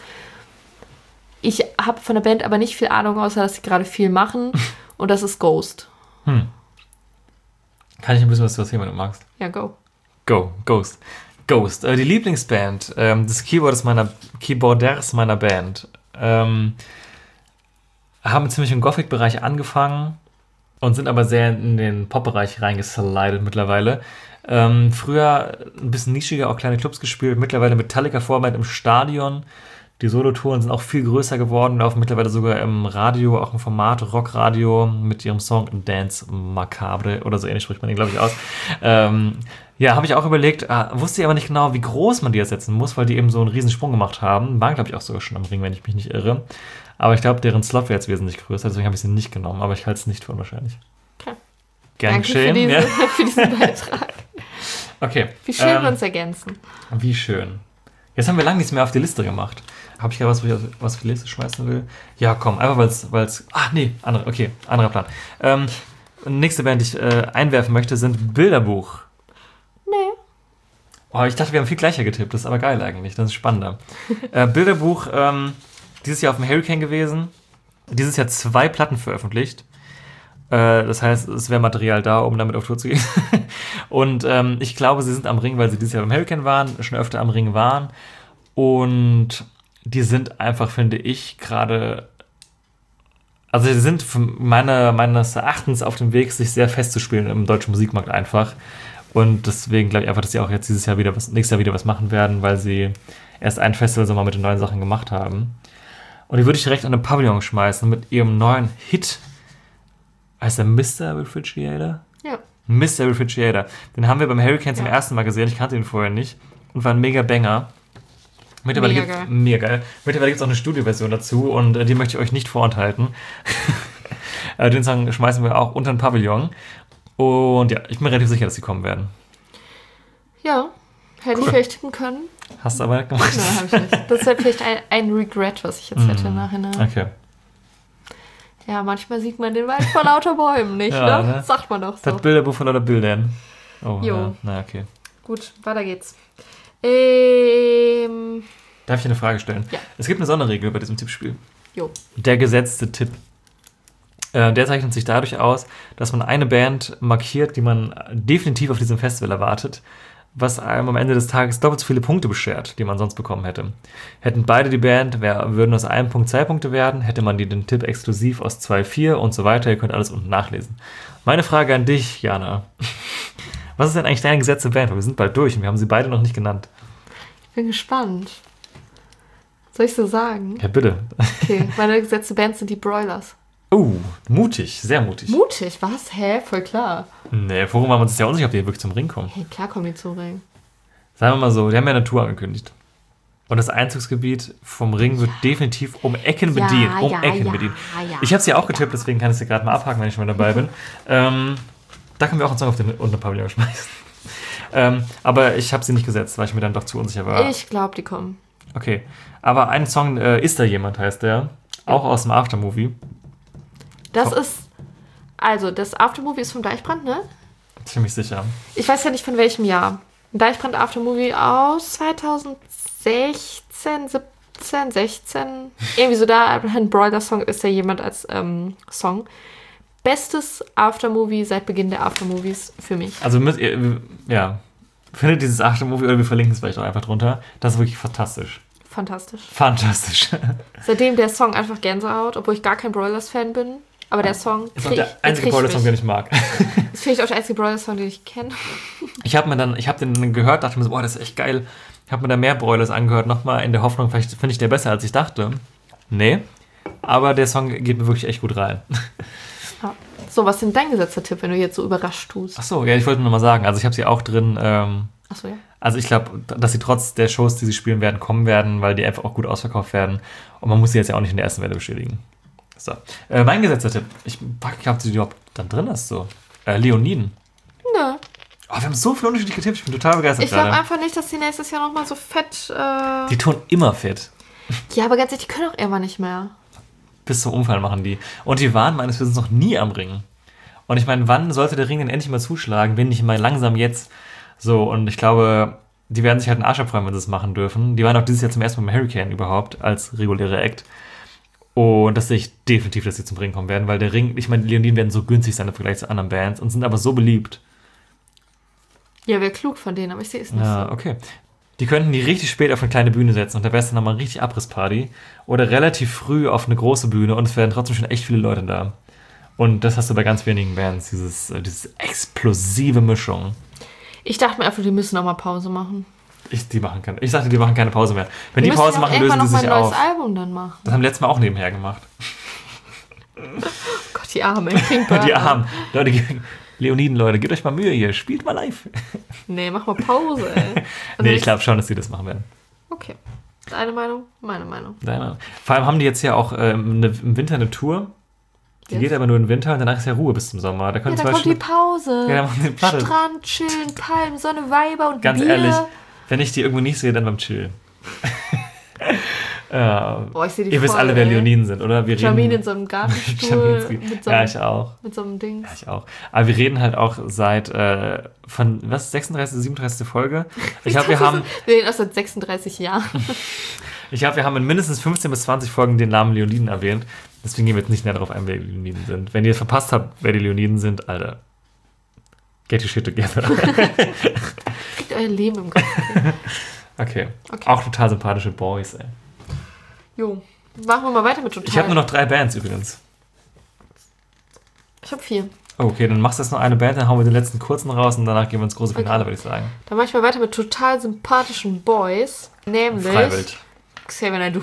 Ich habe von der Band aber nicht viel Ahnung, außer dass sie gerade viel machen. Und das ist Ghost. Hm. Kann ich ein bisschen was erzählen, wenn du magst? Ja, go. Go, Ghost. Ghost, äh, die Lieblingsband ähm, des Keyboarders meiner, Keyboarders meiner Band. Ähm, haben ziemlich im Gothic-Bereich angefangen und sind aber sehr in den Pop-Bereich reingeslidet mittlerweile. Ähm, früher ein bisschen nischiger, auch kleine Clubs gespielt, mittlerweile Metallica-Vorband im Stadion. Die Solotouren sind auch viel größer geworden, laufen mittlerweile sogar im Radio, auch im Format Rockradio mit ihrem Song Dance Macabre oder so ähnlich spricht man den, glaube ich, aus. Ähm, ja, habe ich auch überlegt, äh, wusste ich aber nicht genau, wie groß man die jetzt setzen muss, weil die eben so einen riesen Sprung gemacht haben. Waren, glaube ich, auch sogar schon am Ring, wenn ich mich nicht irre. Aber ich glaube, deren Slot wäre jetzt wesentlich größer, deswegen habe ich sie nicht genommen, aber ich halte es nicht für unwahrscheinlich. Okay. Gern Danke geschehen. für, diese, Ja. für diesen Beitrag. Okay. Wie schön ähm, wir uns ergänzen. Wie schön. Jetzt haben wir lange nichts mehr auf die Liste gemacht. Habe ich ja was, wo ich auf, was auf die Liste schmeißen will? Ja, komm, einfach weil es... Ach, nee, andere, okay, anderer Plan. Ähm, nächste Band, die ich äh, einwerfen möchte, sind Bilderbuch. Nee. Oh, ich dachte, wir haben viel gleicher getippt. Das ist aber geil eigentlich. Das ist spannender. äh, Bilderbuch, ähm, dieses Jahr auf dem Hurricane gewesen. Dieses Jahr zwei Platten veröffentlicht. Äh, das heißt, es wäre Material da, um damit auf Tour zu gehen. Und ähm, ich glaube, sie sind am Ring, weil sie dieses Jahr beim Hurricane waren, schon öfter am Ring waren. Und die sind einfach, finde ich, gerade... Also sie sind meiner, meines Erachtens auf dem Weg, sich sehr festzuspielen im deutschen Musikmarkt einfach. Und deswegen glaube ich einfach, dass sie auch jetzt dieses Jahr wieder was, nächstes Jahr wieder was machen werden, weil sie erst ein Festival so mal mit den neuen Sachen gemacht haben. Und die würde ich direkt an den Pavillon schmeißen mit ihrem neuen Hit. Heißt der Mister Refrigerator? Ja. Mister Refrigerator. Den haben wir beim Hurricane zum Ja. ersten Mal gesehen. Ich kannte ihn vorher nicht. Und war ein mega Banger. Mittlerweile Mega gibt's, geil. mega geil. Mittlerweile gibt es auch eine Studioversion dazu und äh, die möchte ich euch nicht vorenthalten. äh, den Song schmeißen wir auch unter den Pavillon. Und ja, ich bin relativ sicher, dass sie kommen werden. Ja, hätte Cool. ich vielleicht tippen können. Hast du aber nicht gemacht. Nein, habe ich nicht. Das ist halt vielleicht ein, ein Regret, was ich jetzt hätte im Nachhinein. Okay. Ja, manchmal sieht man den Wald vor lauter Bäumen nicht, Ja, ne? ne? Sagt man doch so. Das Bilderbuch von lauter Bildern. Oh, Jo. ja. Na, okay. Gut, weiter geht's. Ähm, Darf ich dir eine Frage stellen? Ja. Es gibt eine Sonderregel bei diesem Tippspiel. jo. Der gesetzte Tipp. Äh, der zeichnet sich dadurch aus, dass man eine Band markiert, die man definitiv auf diesem Festival erwartet, was einem am Ende des Tages doppelt so viele Punkte beschert, die man sonst bekommen hätte. Hätten beide die Band, wär, würden aus einem Punkt zwei Punkte werden, hätte man die den Tipp exklusiv aus zwei, vier und so weiter. Ihr könnt alles unten nachlesen. Meine Frage an dich, Jana. Was ist denn eigentlich deine gesetzte Band? Weil wir sind bald durch und wir haben sie beide noch nicht genannt. Ich bin gespannt. Soll ich so sagen? Ja, bitte. Okay, meine gesetzte Band sind die Broilers. Oh, mutig, sehr mutig. Mutig, was? Hä? Voll klar. Nee, vorhin waren wir uns ja unsicher, ob die wirklich zum Ring kommen. Hey, klar kommen die zum Ring. Sagen wir mal so, die haben ja eine Tour angekündigt. Und das Einzugsgebiet vom Ring wird definitiv um Ecken Ja, bedient. Um ja, Ecken ja, bedient. ja. Ich habe sie auch getippt, deswegen kann ich sie gerade mal abhaken, wenn ich schon mal dabei bin. Ähm, da können wir auch einen Song auf den unteren Pavillon schmeißen. ähm, aber ich habe sie nicht gesetzt, weil ich mir dann doch zu unsicher war. Ich glaube, die kommen. Okay, aber ein Song, äh, Ist da jemand, heißt der. Auch aus dem Aftermovie. Das Top. ist, also, das Aftermovie ist vom Deichbrand, ne? Ziemlich sicher. Ich weiß ja nicht von welchem Jahr. Ein Deichbrand Aftermovie aus zweitausendsechzehn, siebzehn, sechzehn. Irgendwie so da. Ein Broiler-Song ist ja jemand als ähm, Song. Bestes Aftermovie seit Beginn der Aftermovies für mich. Also, müsst ihr, ja, findet dieses Aftermovie oder wir verlinken es vielleicht auch einfach drunter. Das ist wirklich fantastisch. Fantastisch. Fantastisch. Seitdem der Song einfach Gänsehaut, obwohl ich gar kein Broilers-Fan bin. Aber der Song Ist auch krieg- der einzige krieg Broiler-Song, mich. den ich mag. Das finde ich auch der einzige Broilers-Song, den ich kenne. Ich habe mir dann, ich habe den gehört, dachte mir so, boah, das ist echt geil. Ich habe mir da mehr Broilers angehört, nochmal in der Hoffnung, vielleicht finde ich der besser, als ich dachte. Nee, aber der Song geht mir wirklich echt gut rein. Ja. So, was ist denn dein gesetzter Tipp, wenn du jetzt so überrascht tust? Achso, ja, ich wollte nur mal sagen, also ich habe sie auch drin, ähm, Achso, ja. also ich glaube, dass sie trotz der Shows, die sie spielen werden, kommen werden, weil die einfach auch gut ausverkauft werden. Und man muss sie jetzt ja auch nicht in der ersten Welle bestätigen. So, äh, mein gesetzter Tipp, ich glaube, sie überhaupt dann drin ist, so. Äh, Leoniden. Nö. Oh, wir haben so viele unterschiedliche Tipps, ich bin total begeistert Ich glaube gerade. einfach nicht, dass die nächstes Jahr nochmal so fett. Äh Die tun immer fit. ja, aber ganz ehrlich, die können auch irgendwann nicht mehr. Bis zum Umfallen machen die. Und die waren meines Wissens noch nie am Ring. Und ich meine, wann sollte der Ring denn endlich mal zuschlagen? Bin ich mal langsam jetzt. So, und ich glaube, die werden sich halt einen Arsch abfreuen, wenn sie es machen dürfen. Die waren auch dieses Jahr zum ersten Mal im Hurricane überhaupt als reguläre Act. Und das sehe ich definitiv, dass sie zum Ring kommen werden, weil der Ring, ich meine, die Leoniden werden so günstig sein im Vergleich zu anderen Bands und sind aber so beliebt. Ja, wäre klug von denen, aber ich sehe es nicht Ja, so. okay. Die könnten die richtig spät auf eine kleine Bühne setzen und da wäre es dann nochmal richtig Abrissparty. Oder relativ früh auf eine große Bühne und es wären trotzdem schon echt viele Leute da. Und das hast du bei ganz wenigen Bands, dieses, äh, diese explosive Mischung. Ich dachte mir einfach, die müssen nochmal Pause machen. Ich, die machen keine, ich sagte, die machen keine Pause mehr. Wenn die, müssen Pause ja auch machen, irgendwann lösen sie noch sich mal ein auf. neues Album dann machen. Das haben letztes Mal auch nebenher gemacht. Gott, die Arme. Pink Burner. Die Armen. Leute, Leoniden, Leute, gebt euch mal Mühe hier. Spielt mal live. Nee, mach mal Pause, ey. Also Nee, ich ich- glaube schon, dass die das machen werden. Okay. Deine Meinung? Meine Meinung. Deine. Vor allem haben die jetzt ja auch ähm, eine, im Winter eine Tour. Die Jetzt? geht aber nur im Winter und danach ist ja Ruhe bis zum Sommer. Da Ja, können da zum kommt die Beispiel, Pause. Ja, dann machen die Platte. Strand, chillen, Palmen, Sonne, Weiber und ganz Bier. ehrlich, wenn ich die irgendwo nicht sehe, dann beim Chillen. Ja. Boah, ich sehe die Ihr wisst voll, alle, wer ey. Leoniden sind, oder? Wir Jamin reden, in so einem Gartenstuhl. Jaminski. mit, so Ja, einem, ich auch. mit so einem Ding. Ja, ich auch. Aber wir reden halt auch seit, äh, von, was, sechsunddreißigste, siebenunddreißigste Folge? Ich glaube, wir haben, Wir reden auch seit sechsunddreißig Jahren. ich glaube, wir haben in mindestens fünfzehn bis zwanzig Folgen den Namen Leoniden erwähnt. Deswegen gehen wir jetzt nicht näher darauf ein, wer die Leoniden sind. Wenn ihr verpasst habt, wer die Leoniden sind, Alter, get your shit together. Kriegt euer Leben im Kopf. Okay. Okay. Auch total sympathische Boys, ey. Jo. Machen wir mal weiter mit total. Ich habe nur noch drei Bands übrigens. Ich habe vier. Oh, okay, dann machst du jetzt noch eine Band, dann hauen wir den letzten kurzen raus und danach gehen wir ins große Finale, Okay. würde ich sagen. Dann mache ich mal weiter mit total sympathischen Boys. Nämlich Freiwild. Xavier Naidoo.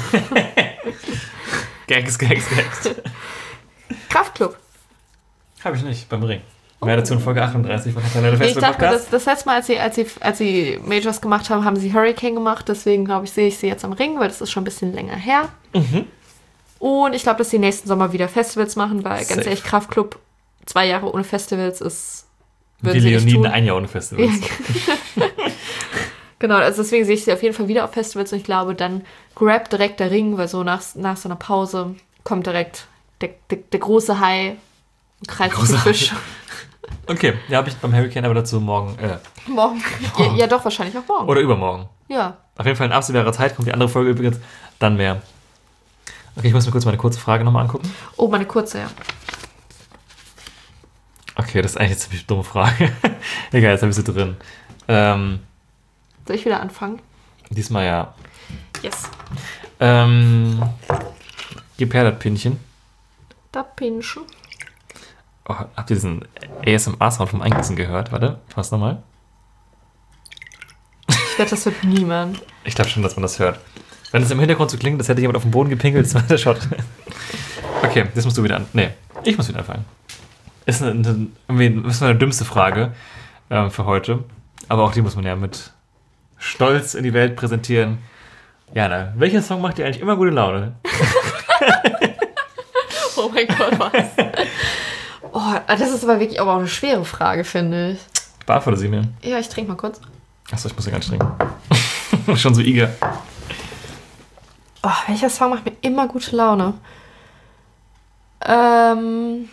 Gags, Gags, Gags. Kraftklub. Habe ich nicht, beim Ring. Mehr dazu in Folge achtunddreißig von Nathanael Nee, ich Festival dachte mir, Podcast. das, das letzte Mal, als sie, als, sie, als sie Majors gemacht haben, haben sie Hurricane gemacht. Deswegen, glaube ich, sehe ich sie jetzt am Ring, weil das ist schon ein bisschen länger her. Mhm. Und ich glaube, dass sie nächsten Sommer wieder Festivals machen, weil ganz Safe. ehrlich, Kraftklub zwei Jahre ohne Festivals ist... Wie Leoniden ein Jahr ohne Festivals. Ja. Genau, also deswegen sehe ich sie auf jeden Fall wieder auf Festivals und ich glaube, dann grab direkt der Ring, weil so nach, nach so einer Pause kommt direkt der, der, der große Hai und kreist den Fisch. Okay, ja, habe ich beim Hurricane, aber dazu morgen. Äh, morgen. Ja, ja, doch, wahrscheinlich auch morgen. Oder übermorgen. Ja. Auf jeden Fall in absehbarer Zeit kommt die andere Folge übrigens, dann mehr. Okay, ich muss mir kurz meine kurze Frage nochmal angucken. Oh, meine kurze, ja. Okay, das ist eigentlich eine ziemlich dumme Frage. Egal, jetzt habe ich sie drin. Ähm, Soll ich wieder anfangen? Diesmal ja. Yes. Ähm, gib her das Pinchen. Das Pinchen. Oh, habt ihr diesen A S M R-Sound vom Eingießen gehört? Warte, fass nochmal. Ich wette, das hört niemand. Ich glaube schon, dass man das hört. Wenn es im Hintergrund so klingt, als hätte jemand auf den Boden gepinkelt, das war der Shot. Okay, das musst du wieder an. Nee, ich muss wieder anfangen. Ist eine, eine, irgendwie, ist eine dümmste Frage äh, für heute. Aber auch die muss man ja mit Stolz in die Welt präsentieren. Jana, welcher Song macht dir eigentlich immer gute Laune? Oh mein Gott, was? Oh, das ist aber wirklich aber auch eine schwere Frage, finde ich. Beantworte sie mir. Ja, ich trinke mal kurz. Achso, ich muss ja gar nicht trinken. Schon so eager. Oh, welcher Song macht mir immer gute Laune? Ähm...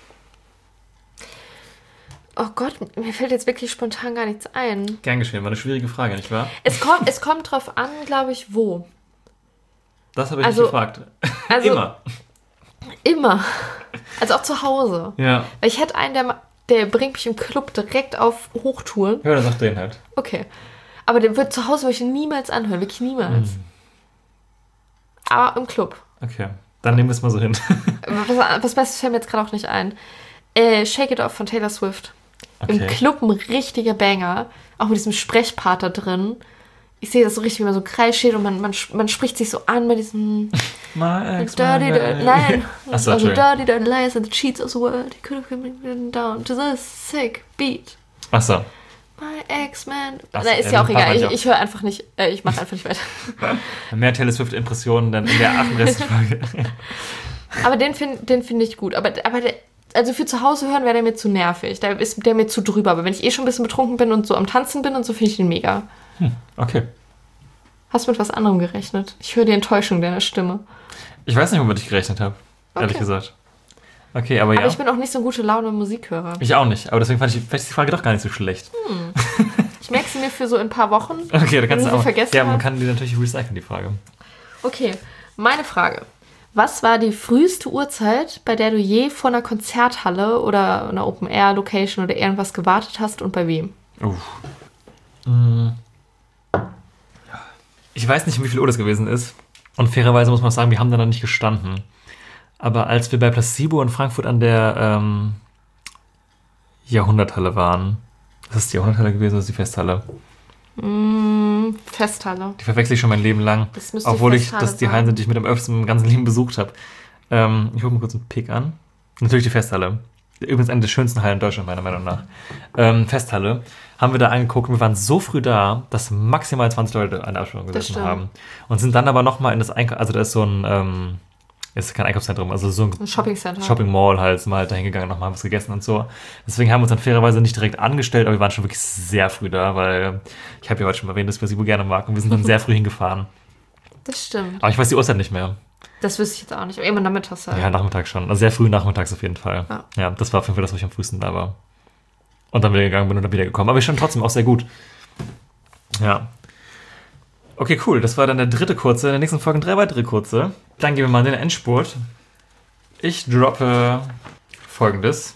Oh Gott, mir fällt jetzt wirklich spontan gar nichts ein. Gern geschehen, war eine schwierige Frage, nicht wahr? Es kommt, es kommt drauf an, glaube ich, wo. Das habe ich Also- nicht gefragt. Also, Immer. Immer. Also auch zu Hause. Ja. Weil ich hätte einen, der, ma- der bringt mich im Club direkt auf Hochtouren. Ja, dann sag den halt. Okay. Aber den wird zu Hause würde ich ihn niemals anhören. Wirklich niemals. Aber im Club. Okay, dann nehmen wir es mal so hin. Was, was Besseres fällt mir jetzt gerade auch nicht ein. Äh, Shake It Off von Taylor Swift. Im Okay. Club ein richtiger Banger. Auch mit diesem Sprechpart da drin. Ich sehe das so richtig, wie man so Kreis steht und man, man, man spricht sich so an bei diesem My ex, Dirty, my dirty, nein. Achso, also Entschuldigung. Dirty, dirty lies and the cheats of the world. He could have been down to this sick beat. Achso. My ex-man. Ach, Na, ist ja, ja auch den Part egal. meinte Ich, ich ich höre einfach nicht, äh, ich mache einfach nicht weiter. Mehr Taylor Swift-Impressionen dann in der achtunddreißigsten Folge. Aber den finde den find ich gut. Aber, aber der, also für zu Hause hören wäre der mir zu nervig. Da ist der mir zu drüber. Aber wenn ich eh schon ein bisschen betrunken bin und so am Tanzen bin und so, finde ich den mega. Hm, okay. Hast du mit was anderem gerechnet? Ich höre die Enttäuschung deiner Stimme. Ich weiß nicht, womit ich gerechnet habe. Ehrlich Okay. gesagt. Okay, aber ja. Aber ich bin auch nicht so ein gute Laune Musikhörer. Ich auch nicht. Aber deswegen fand ich vielleicht ist die Frage doch gar nicht so schlecht. Ich merke sie mir für so in ein paar Wochen. Okay, da kannst Wenn du sie auch. vergessen Ja, man haben. kann die natürlich recyceln, die Frage. Okay, meine Frage. Was war die früheste Uhrzeit, bei der du je vor einer Konzerthalle oder einer Open-Air-Location oder irgendwas gewartet hast und bei wem? Uff. Mm. Ich weiß nicht, um wie viel Uhr das gewesen ist. Und fairerweise muss man sagen, wir haben da noch nicht gestanden. Aber als wir bei Placebo in Frankfurt an der ähm, Jahrhunderthalle waren, ist das die Jahrhunderthalle gewesen oder ist die Festhalle? Mm, Festhalle. Die verwechsel ich schon mein Leben lang. Das müsste die Obwohl ich, Festhalle das die sein. Hallen sind, die ich mit am öftesten im ganzen Leben besucht habe. Ähm, ich gucke mir kurz einen Pick an. Natürlich die Festhalle. Übrigens eine der schönsten Hallen in Deutschland, meiner Meinung nach. Ähm, Festhalle. Haben wir da angeguckt und wir waren so früh da, dass maximal zwanzig Leute an der Abstellung gesessen stimmt. haben. Und sind dann aber nochmal in das Einkauf... Also da ist so ein... Ähm, ist kein Einkaufszentrum, also so ein Ein Shopping-Center. Shopping Mall halt, sind wir halt da hingegangen, nochmal was gegessen und so. Deswegen haben wir uns dann fairerweise nicht direkt angestellt, aber wir waren schon wirklich sehr früh da, weil ich habe ja heute schon mal erwähnt, dass wir Placebo gerne mag und wir sind dann sehr früh hingefahren. Das stimmt. Aber ich weiß die Uhrzeit nicht mehr. Das wüsste ich jetzt auch nicht. Aber immer nachmittags halt. Ja, Nachmittag schon. Also sehr früh nachmittags auf jeden Fall. Ja. Ja, das war auf jeden Fall das, wo ich am frühesten da war. Und dann wieder gegangen bin und dann wieder gekommen. Aber ich stand trotzdem auch sehr gut. Ja. Okay, cool. Das war dann der dritte kurze. In der nächsten Folge drei weitere kurze. Dann gehen wir mal in den Endspurt. Ich droppe Folgendes.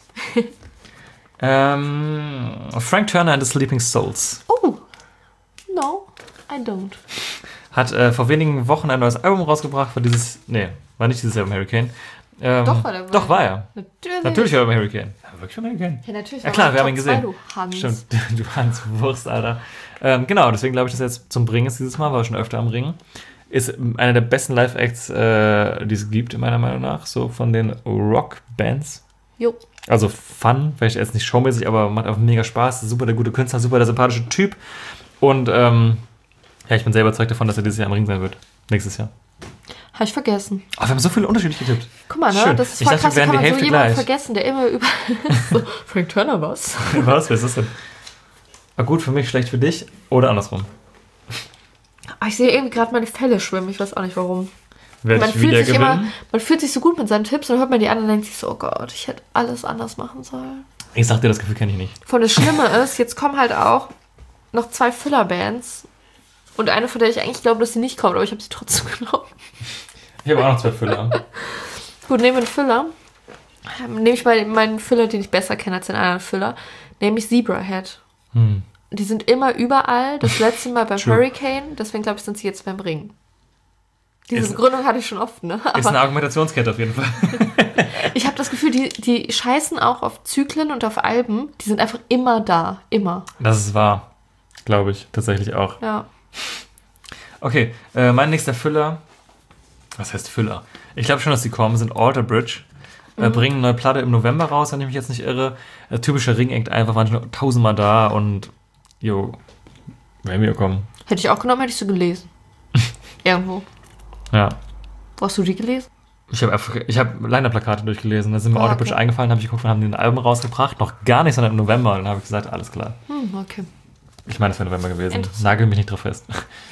ähm, Frank Turner and the Sleeping Souls Oh, no, I don't. hat äh, vor wenigen Wochen ein neues Album rausgebracht. War dieses, nee, war nicht dieses Album Hurricane. Ähm, Doch, war der Doch, war er. Natürlich. Natürlich war er beim Hurricane. Ja, wirklich beim Hurricane. Ja, natürlich. Ja war klar, mein wir haben ihn Top gesehen. zwei, du Hans. Stimmt, du Hans Wurst, Alter. Ähm, genau, deswegen glaube ich, dass er jetzt zum Bringen ist dieses Mal, war schon öfter am Ringen. Ist einer der besten Live-Acts, äh, die es gibt, meiner Meinung nach, so von den Rock-Bands. Jo. Also Fun, vielleicht jetzt nicht showmäßig, aber macht auch mega Spaß. Super der gute Künstler, super der sympathische Typ. Und ähm, ja, ich bin sehr überzeugt davon, dass er dieses Jahr am Ring sein wird. Nächstes Jahr. Habe ich vergessen. Oh, wir haben so viele unterschiedlich getippt. Guck mal, ne? Schön. Das ist Ich voll dachte, krass, wir kann wären die man so Hälfte jemanden gleich. vergessen, der immer über... so, Frank Turner, was? Was? Wer ist das denn? War gut für mich, schlecht für dich oder andersrum? Ah, ich sehe irgendwie gerade meine Fälle schwimmen, ich weiß auch nicht warum. Werde Man ich fühlt, wieder sich immer, gewinnen? man fühlt sich so gut mit seinen Tipps und dann hört man die anderen und denkt sich so, oh Gott, ich hätte alles anders machen sollen. Ich sag dir, das Gefühl kenne ich nicht. Von das Schlimme ist, jetzt kommen halt auch noch zwei Filler-Bands und eine, von der ich eigentlich glaube, dass sie nicht kommt, aber ich habe sie trotzdem genommen. Ich habe auch noch zwei Füller. Gut, nehmen wir einen Füller. Ähm, Nehme ich mal meinen Füller, den ich besser kenne als den anderen Füller, nämlich Zebrahead. Hm. Die sind immer überall. Das letzte Mal beim True. Hurricane, deswegen glaube ich, sind sie jetzt beim Ring. Diese Ist- Begründung hatte ich schon oft, ne? Ist eine Aber Argumentationskette auf jeden Fall. ich habe das Gefühl, die, die scheißen auch auf Zyklen und auf Alben. Die sind einfach immer da. Immer. Das ist wahr. Glaube ich. Tatsächlich auch. Ja. Okay, äh, mein nächster Füller. Was heißt Füller? Ich glaube schon, dass die kommen, sind Alter Bridge. Äh, Mhm. bringen eine neue Platte im November raus, wenn ich mich jetzt nicht irre. Äh, typischer Ring-Act einfach, waren schon tausendmal da und jo, werden wir kommen. Hätte ich auch genommen, hätte ich so gelesen. Irgendwo. Ja. Wo hast du die gelesen? Ich habe einfach, ich habe Liner-Plakate durchgelesen, da sind mir Ah, Alter Bridge okay. eingefallen, habe ich geguckt, und haben die ein Album rausgebracht. Noch gar nicht, sondern im November. Und dann habe ich gesagt, alles klar. Hm, okay. Ich meine, es wäre November gewesen. Interessant. Nagel mich nicht drauf fest.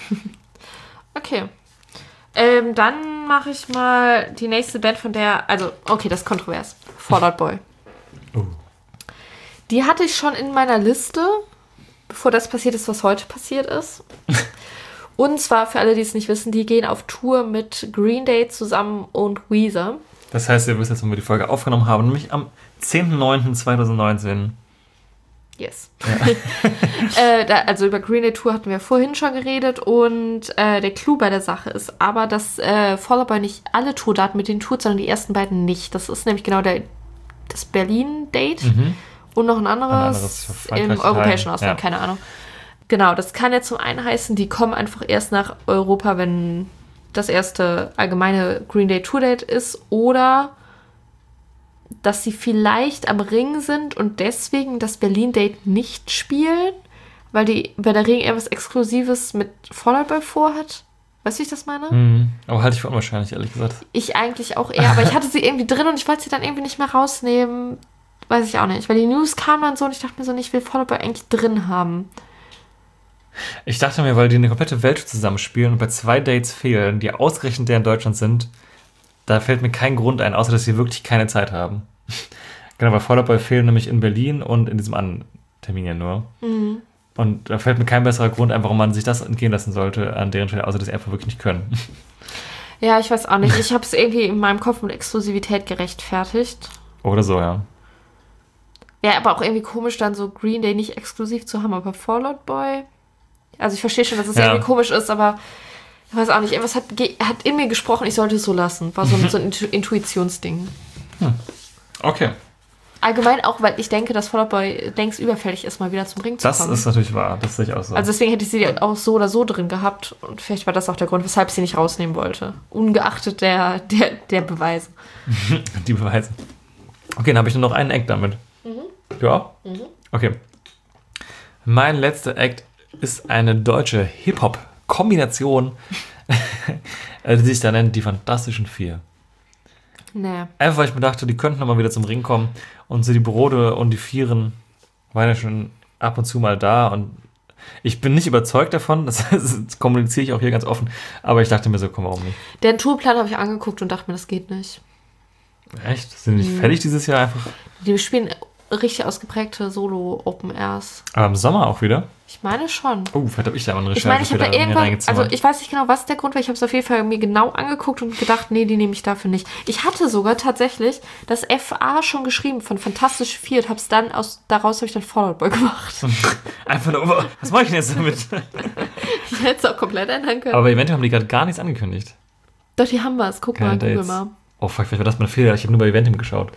Okay. Ähm, dann mache ich mal die nächste Band von der, also, okay, das ist kontrovers. Fall Out Boy. Oh. Die hatte ich schon in meiner Liste, bevor das passiert ist, was heute passiert ist. Und zwar, für alle, die es nicht wissen, die gehen auf Tour mit Green Day zusammen und Weezer. Das heißt, ihr wisst jetzt, wann wir die Folge aufgenommen haben, nämlich am zehnten neunten zweitausendneunzehn. Yes. äh, da, also über Green Day Tour hatten wir vorhin schon geredet und äh, der Clou bei der Sache ist aber, dass äh, Fall Out Boy nicht alle Tourdaten mit denen tut, sondern die ersten beiden nicht. Das ist nämlich genau der, das Berlin-Date Mhm. und noch ein anderes, Ein anderes für Frankreich, im europäischen Italien, Ausland, ja. keine Ahnung. Genau, das kann ja zum einen heißen, die kommen einfach erst nach Europa, wenn das erste allgemeine Green Day Tour-Date ist, oder dass sie vielleicht am Ring sind und deswegen das Berlin-Date nicht spielen, weil, die, weil der Ring irgendwas Exklusives mit Fall Out Boy vorhat. Weißt du, wie ich das meine? Mhm. Aber halte ich für unwahrscheinlich, ehrlich gesagt. Ich eigentlich auch eher, aber ich hatte sie irgendwie drin und ich wollte sie dann irgendwie nicht mehr rausnehmen. Weiß ich auch nicht, weil die News kamen dann so und ich dachte mir so, ich will Fall Out Boy eigentlich drin haben. Ich dachte mir, weil die eine komplette Welt zusammenspielen und bei zwei Dates fehlen, die ausgerechnet der in Deutschland sind, da fällt mir kein Grund ein, außer dass sie wirklich keine Zeit haben. Genau, weil Fall Out Boy fehlen nämlich in Berlin und in diesem anderen Termin ja nur. Mhm. Und da fällt mir kein besserer Grund ein, warum man sich das entgehen lassen sollte an deren Stelle, außer dass sie einfach wirklich nicht können. Ja, ich weiß auch nicht. Ich habe es irgendwie in meinem Kopf mit Exklusivität gerechtfertigt. Oder so, ja. Ja, aber auch irgendwie komisch, dann so Green Day nicht exklusiv zu haben, aber Fall Out Boy. Also ich verstehe schon, dass es Ja. irgendwie komisch ist, aber ich weiß auch nicht, irgendwas hat, ge- hat in mir gesprochen, ich sollte es so lassen. War so ein, so ein Intu- Intuitionsding. Okay, Allgemein auch, weil ich denke, dass Fall Out Boy längst überfällig ist, mal wieder zum Ring zu das kommen. ist natürlich wahr. Das sehe ich auch so. Also deswegen hätte ich sie auch so oder so drin gehabt. Und vielleicht war das auch der Grund, weshalb ich sie nicht rausnehmen wollte. Ungeachtet der, der, der Beweise. Die beweisen. Okay, dann habe ich nur noch einen Act damit. Ja? Okay. Mein letzter Act ist eine deutsche Hip-Hop-Kombination, die sich da nennt die Fantastischen Vier. Nee. Einfach, weil ich mir dachte, die könnten nochmal wieder zum Ring kommen und so die Brode und die Vieren waren ja schon ab und zu mal da und ich bin nicht überzeugt davon, das, das kommuniziere ich auch hier ganz offen, aber ich dachte mir so, komm, warum nicht? Den Tourplan habe ich angeguckt und dachte mir, das geht nicht. Echt? Sind die nicht fertig dieses Jahr einfach? Die spielen richtig ausgeprägte Solo-Open-Airs. Aber im Sommer auch wieder? Ich meine schon. Oh, vielleicht habe ich da mal eine Ich Recherche meine, ich habe da wieder mir irgendwann, reingezimmert. also ich weiß nicht genau, was der Grund war, ich habe es auf jeden Fall mir genau angeguckt und gedacht, nee, die nehme ich dafür nicht. Ich hatte sogar tatsächlich das F A schon geschrieben von Fantastische Vier und habe es dann, aus, daraus habe ich dann Fall Out Boy gemacht. Einfach nur, oh, was mache ich denn jetzt damit? Ich hätte es auch komplett ändern können. Aber bei Eventim haben die gerade gar nichts angekündigt. Doch, die haben was. Guck Keine mal, google Dates. mal. Oh fuck, vielleicht war das mein Fehler. Ich habe nur bei Eventim geschaut.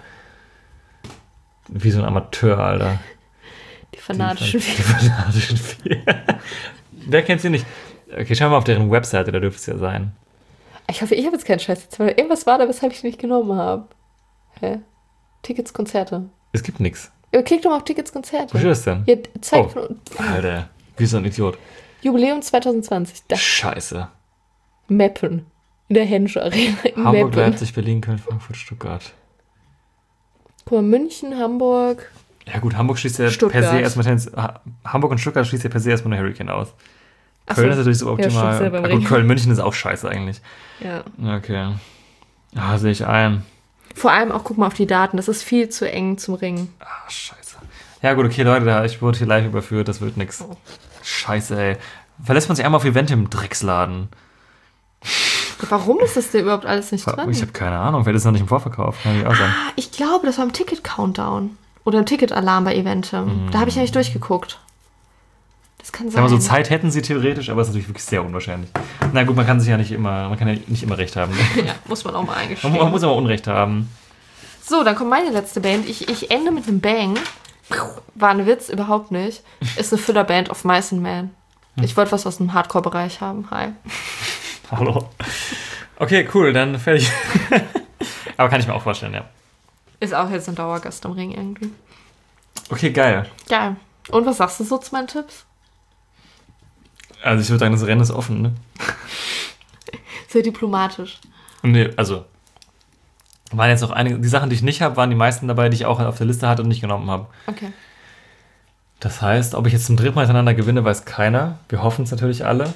Wie so ein Amateur, Alter. Die fanatischen Die Vier. fanatischen Vier. Wer kennt sie nicht? Okay, schauen wir mal auf deren Webseite, da dürfte es ja sein. Ich hoffe, ich habe jetzt keinen Scheiß. Jetzt, weil irgendwas war da, weshalb ich die nicht genommen habe. Hä? Tickets, Konzerte. Es gibt nichts. Ja, klick doch mal auf Tickets, Konzerte. Wo steht das denn? Hier, zeig Oh. von unten. Alter, wie so ein Idiot. Jubiläum zwanzig zwanzig. Da. Scheiße. Meppen. In der Henschel Arena in Hamburg, Meppen. Leipzig, Berlin, Köln, Frankfurt, Stuttgart. Guck mal, München, Hamburg. Ja gut, Hamburg schließt ja Stuttgart. per se erstmal Ha- Hamburg und Stuttgart schließt ja per se erstmal eine Hurricane aus. Ach Köln so. ist natürlich so Ja, optimal. stimmt, beim Ja, gut, Regen. Köln, München ist auch scheiße eigentlich. Ja. Okay. Ah, sehe ich ein. Vor allem auch, guck mal auf die Daten. Das ist viel zu eng zum Ring. Ah, scheiße. Ja gut, okay, Leute, da- ich wurde hier live überführt, das wird nix. Scheiße, ey. Verlässt man sich einmal auf Event im Drecksladen? Warum ist das denn überhaupt alles nicht dran? Ich habe keine Ahnung, vielleicht ist es noch nicht im Vorverkauf. Kann ich auch sagen. Ah, ich glaube, das war im Ticket-Countdown. Oder im Ticket-Alarm bei Eventim. Da habe ich ja nicht durchgeguckt. Das kann Sagen sein. wir so, Zeit hätten sie theoretisch, aber es ist natürlich wirklich sehr unwahrscheinlich. Na gut, man kann sich ja nicht immer, man kann ja nicht immer recht haben. Ne? Ja, muss man auch mal Man, eingestehen. man muss aber Unrecht haben. So, dann kommt meine letzte Band. Ich, ich ende mit einem Bang. War ein Witz, überhaupt nicht. Ist eine Füllerband of Mice and Men. Ich wollte was aus dem Hardcore-Bereich haben. Hi. Hallo. Okay, cool, dann fertig. Aber kann ich mir auch vorstellen, ja. Ist auch jetzt ein Dauergast im Ring irgendwie. Okay, geil. Geil. Und was sagst du so zu meinen Tipps? Also ich würde sagen, das Rennen ist offen, ne? Sehr diplomatisch. Nee, also waren jetzt noch einige, die Sachen, die ich nicht habe, waren die meisten dabei, die ich auch auf der Liste hatte und nicht genommen habe. Okay. Das heißt, ob ich jetzt zum dritten Mal hintereinander gewinne, weiß keiner. Wir hoffen es natürlich alle.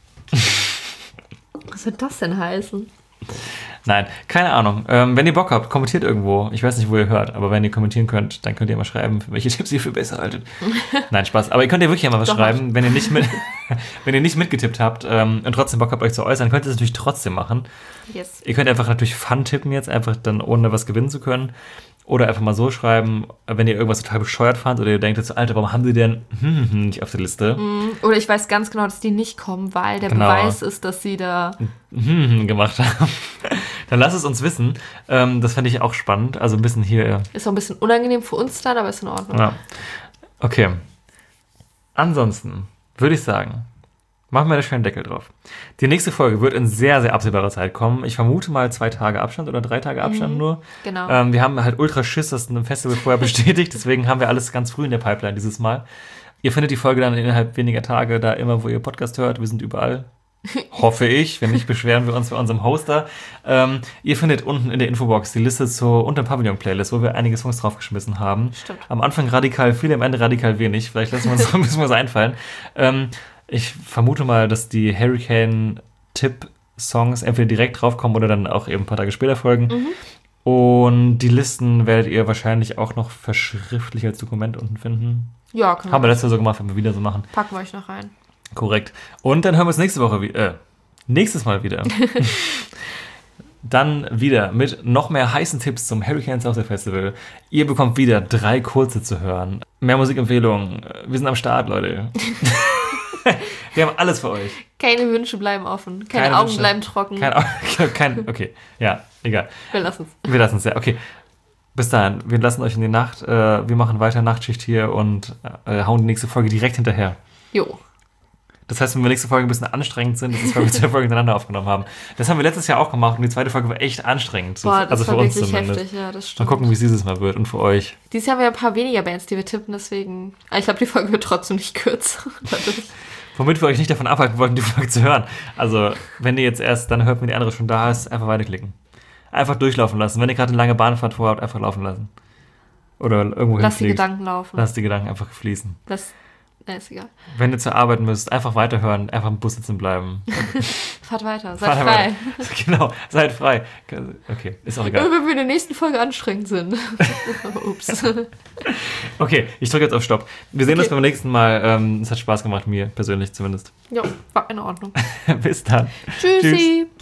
Was soll das denn heißen? Nein, keine Ahnung. Ähm, wenn ihr Bock habt, kommentiert irgendwo. Ich weiß nicht, wo ihr hört, aber wenn ihr kommentieren könnt, dann könnt ihr mal schreiben, welche Tipps ihr für besser haltet. Nein, Spaß. Aber ihr könnt ja wirklich mal was Doch, schreiben, wenn ihr nicht mit, wenn ihr nicht mitgetippt habt ähm, und trotzdem Bock habt, euch zu äußern, könnt ihr es natürlich trotzdem machen. Yes. Ihr könnt einfach natürlich Fun tippen jetzt, einfach dann ohne was gewinnen zu können. Oder einfach mal so schreiben, wenn ihr irgendwas total bescheuert fand oder ihr denkt jetzt, Alter, warum haben die denn hm, hm, nicht auf der Liste? Oder ich weiß ganz genau, dass die nicht kommen, weil der Genau. Beweis ist, dass sie da... Hm, hm, gemacht haben. Dann lasst es uns wissen. Ähm, das fände ich auch spannend. Also ein bisschen hier. Ist auch ein bisschen unangenehm für uns dann, aber ist in Ordnung. Ja. Okay. Ansonsten würde ich sagen, machen wir da schön einen Deckel drauf. Die nächste Folge wird in sehr, sehr absehbarer Zeit kommen. Ich vermute mal zwei Tage Abstand oder drei Tage Abstand Mhm, nur. genau. Ähm, wir haben halt ultra Schiss, das ein Festival vorher bestätigt. Deswegen haben wir alles ganz früh in der Pipeline dieses Mal. Ihr findet die Folge dann innerhalb weniger Tage da immer, wo ihr Podcast hört. Wir sind überall. Hoffe ich. Wenn nicht, beschweren wir uns bei unserem Hoster. Ähm, ihr findet unten in der Infobox die Liste zur Unter Pavillon-Playlist, wo wir einige Songs draufgeschmissen haben. Stimmt. Am Anfang radikal viel, am Ende radikal wenig. Vielleicht lassen wir uns ein bisschen was einfallen. Ähm, ich vermute mal, dass die Hurricane-Tipp-Songs entweder direkt draufkommen oder dann auch eben ein paar Tage später folgen. Mhm. Und die Listen werdet ihr wahrscheinlich auch noch verschriftlich als Dokument unten finden. Ja, können Haben wir wir. letztes Mal so gemacht, wenn wir wieder so machen. Packen wir euch noch rein. Korrekt. Und dann hören wir uns nächste Woche wieder. Äh, nächstes Mal wieder. Dann wieder mit noch mehr heißen Tipps zum Hurricane South Festival. Ihr bekommt wieder drei kurze zu hören. Mehr Musikempfehlungen. Wir sind am Start, Leute. Wir haben alles für euch. Keine Wünsche bleiben offen. Keine, Keine Augen Wünsche. bleiben trocken. Kein, kein, okay, ja, egal. Wir lassen es. Wir lassen es ja. Okay. Bis dahin, wir lassen euch in die Nacht. Äh, wir machen weiter Nachtschicht hier und äh, hauen die nächste Folge direkt hinterher. Jo. Das heißt, wenn wir nächste Folge ein bisschen anstrengend sind, das ist, weil wir zwei Folgen hintereinander aufgenommen haben. Das haben wir letztes Jahr auch gemacht und die zweite Folge war echt anstrengend. So, Boah, das also für war uns wirklich zumindest. heftig. Ja, das Mal stimmt. gucken, wie es dieses Mal wird und für euch. Dieses Jahr haben wir ein paar weniger Bands, die wir tippen, deswegen... Aber ich glaube, die Folge wird trotzdem nicht kürzer. Dadurch. Womit wir euch nicht davon abhalten wollten, die Folge zu hören. Also, wenn ihr jetzt erst dann hört, wenn die andere schon da ist, einfach weiterklicken. Einfach durchlaufen lassen. Wenn ihr gerade eine lange Bahnfahrt vorhabt, einfach laufen lassen. Oder irgendwo Lass die hinfliegt. Gedanken laufen. Lasst die Gedanken einfach fließen. Lass... Ne, ist egal. Wenn ihr zur Arbeit müsst, einfach weiterhören, einfach im Bus sitzen bleiben. Fahrt weiter. Seid Fahrt frei. weiter. Genau, seid frei. Okay, ist auch egal. Nur wenn wir in der nächsten Folge anstrengend sind. Ups. Okay, ich drücke jetzt auf Stopp. Wir sehen uns Okay. beim nächsten Mal. Ähm, es hat Spaß gemacht, mir persönlich zumindest. Ja, war in Ordnung. Bis dann. Tschüssi. Tschüss.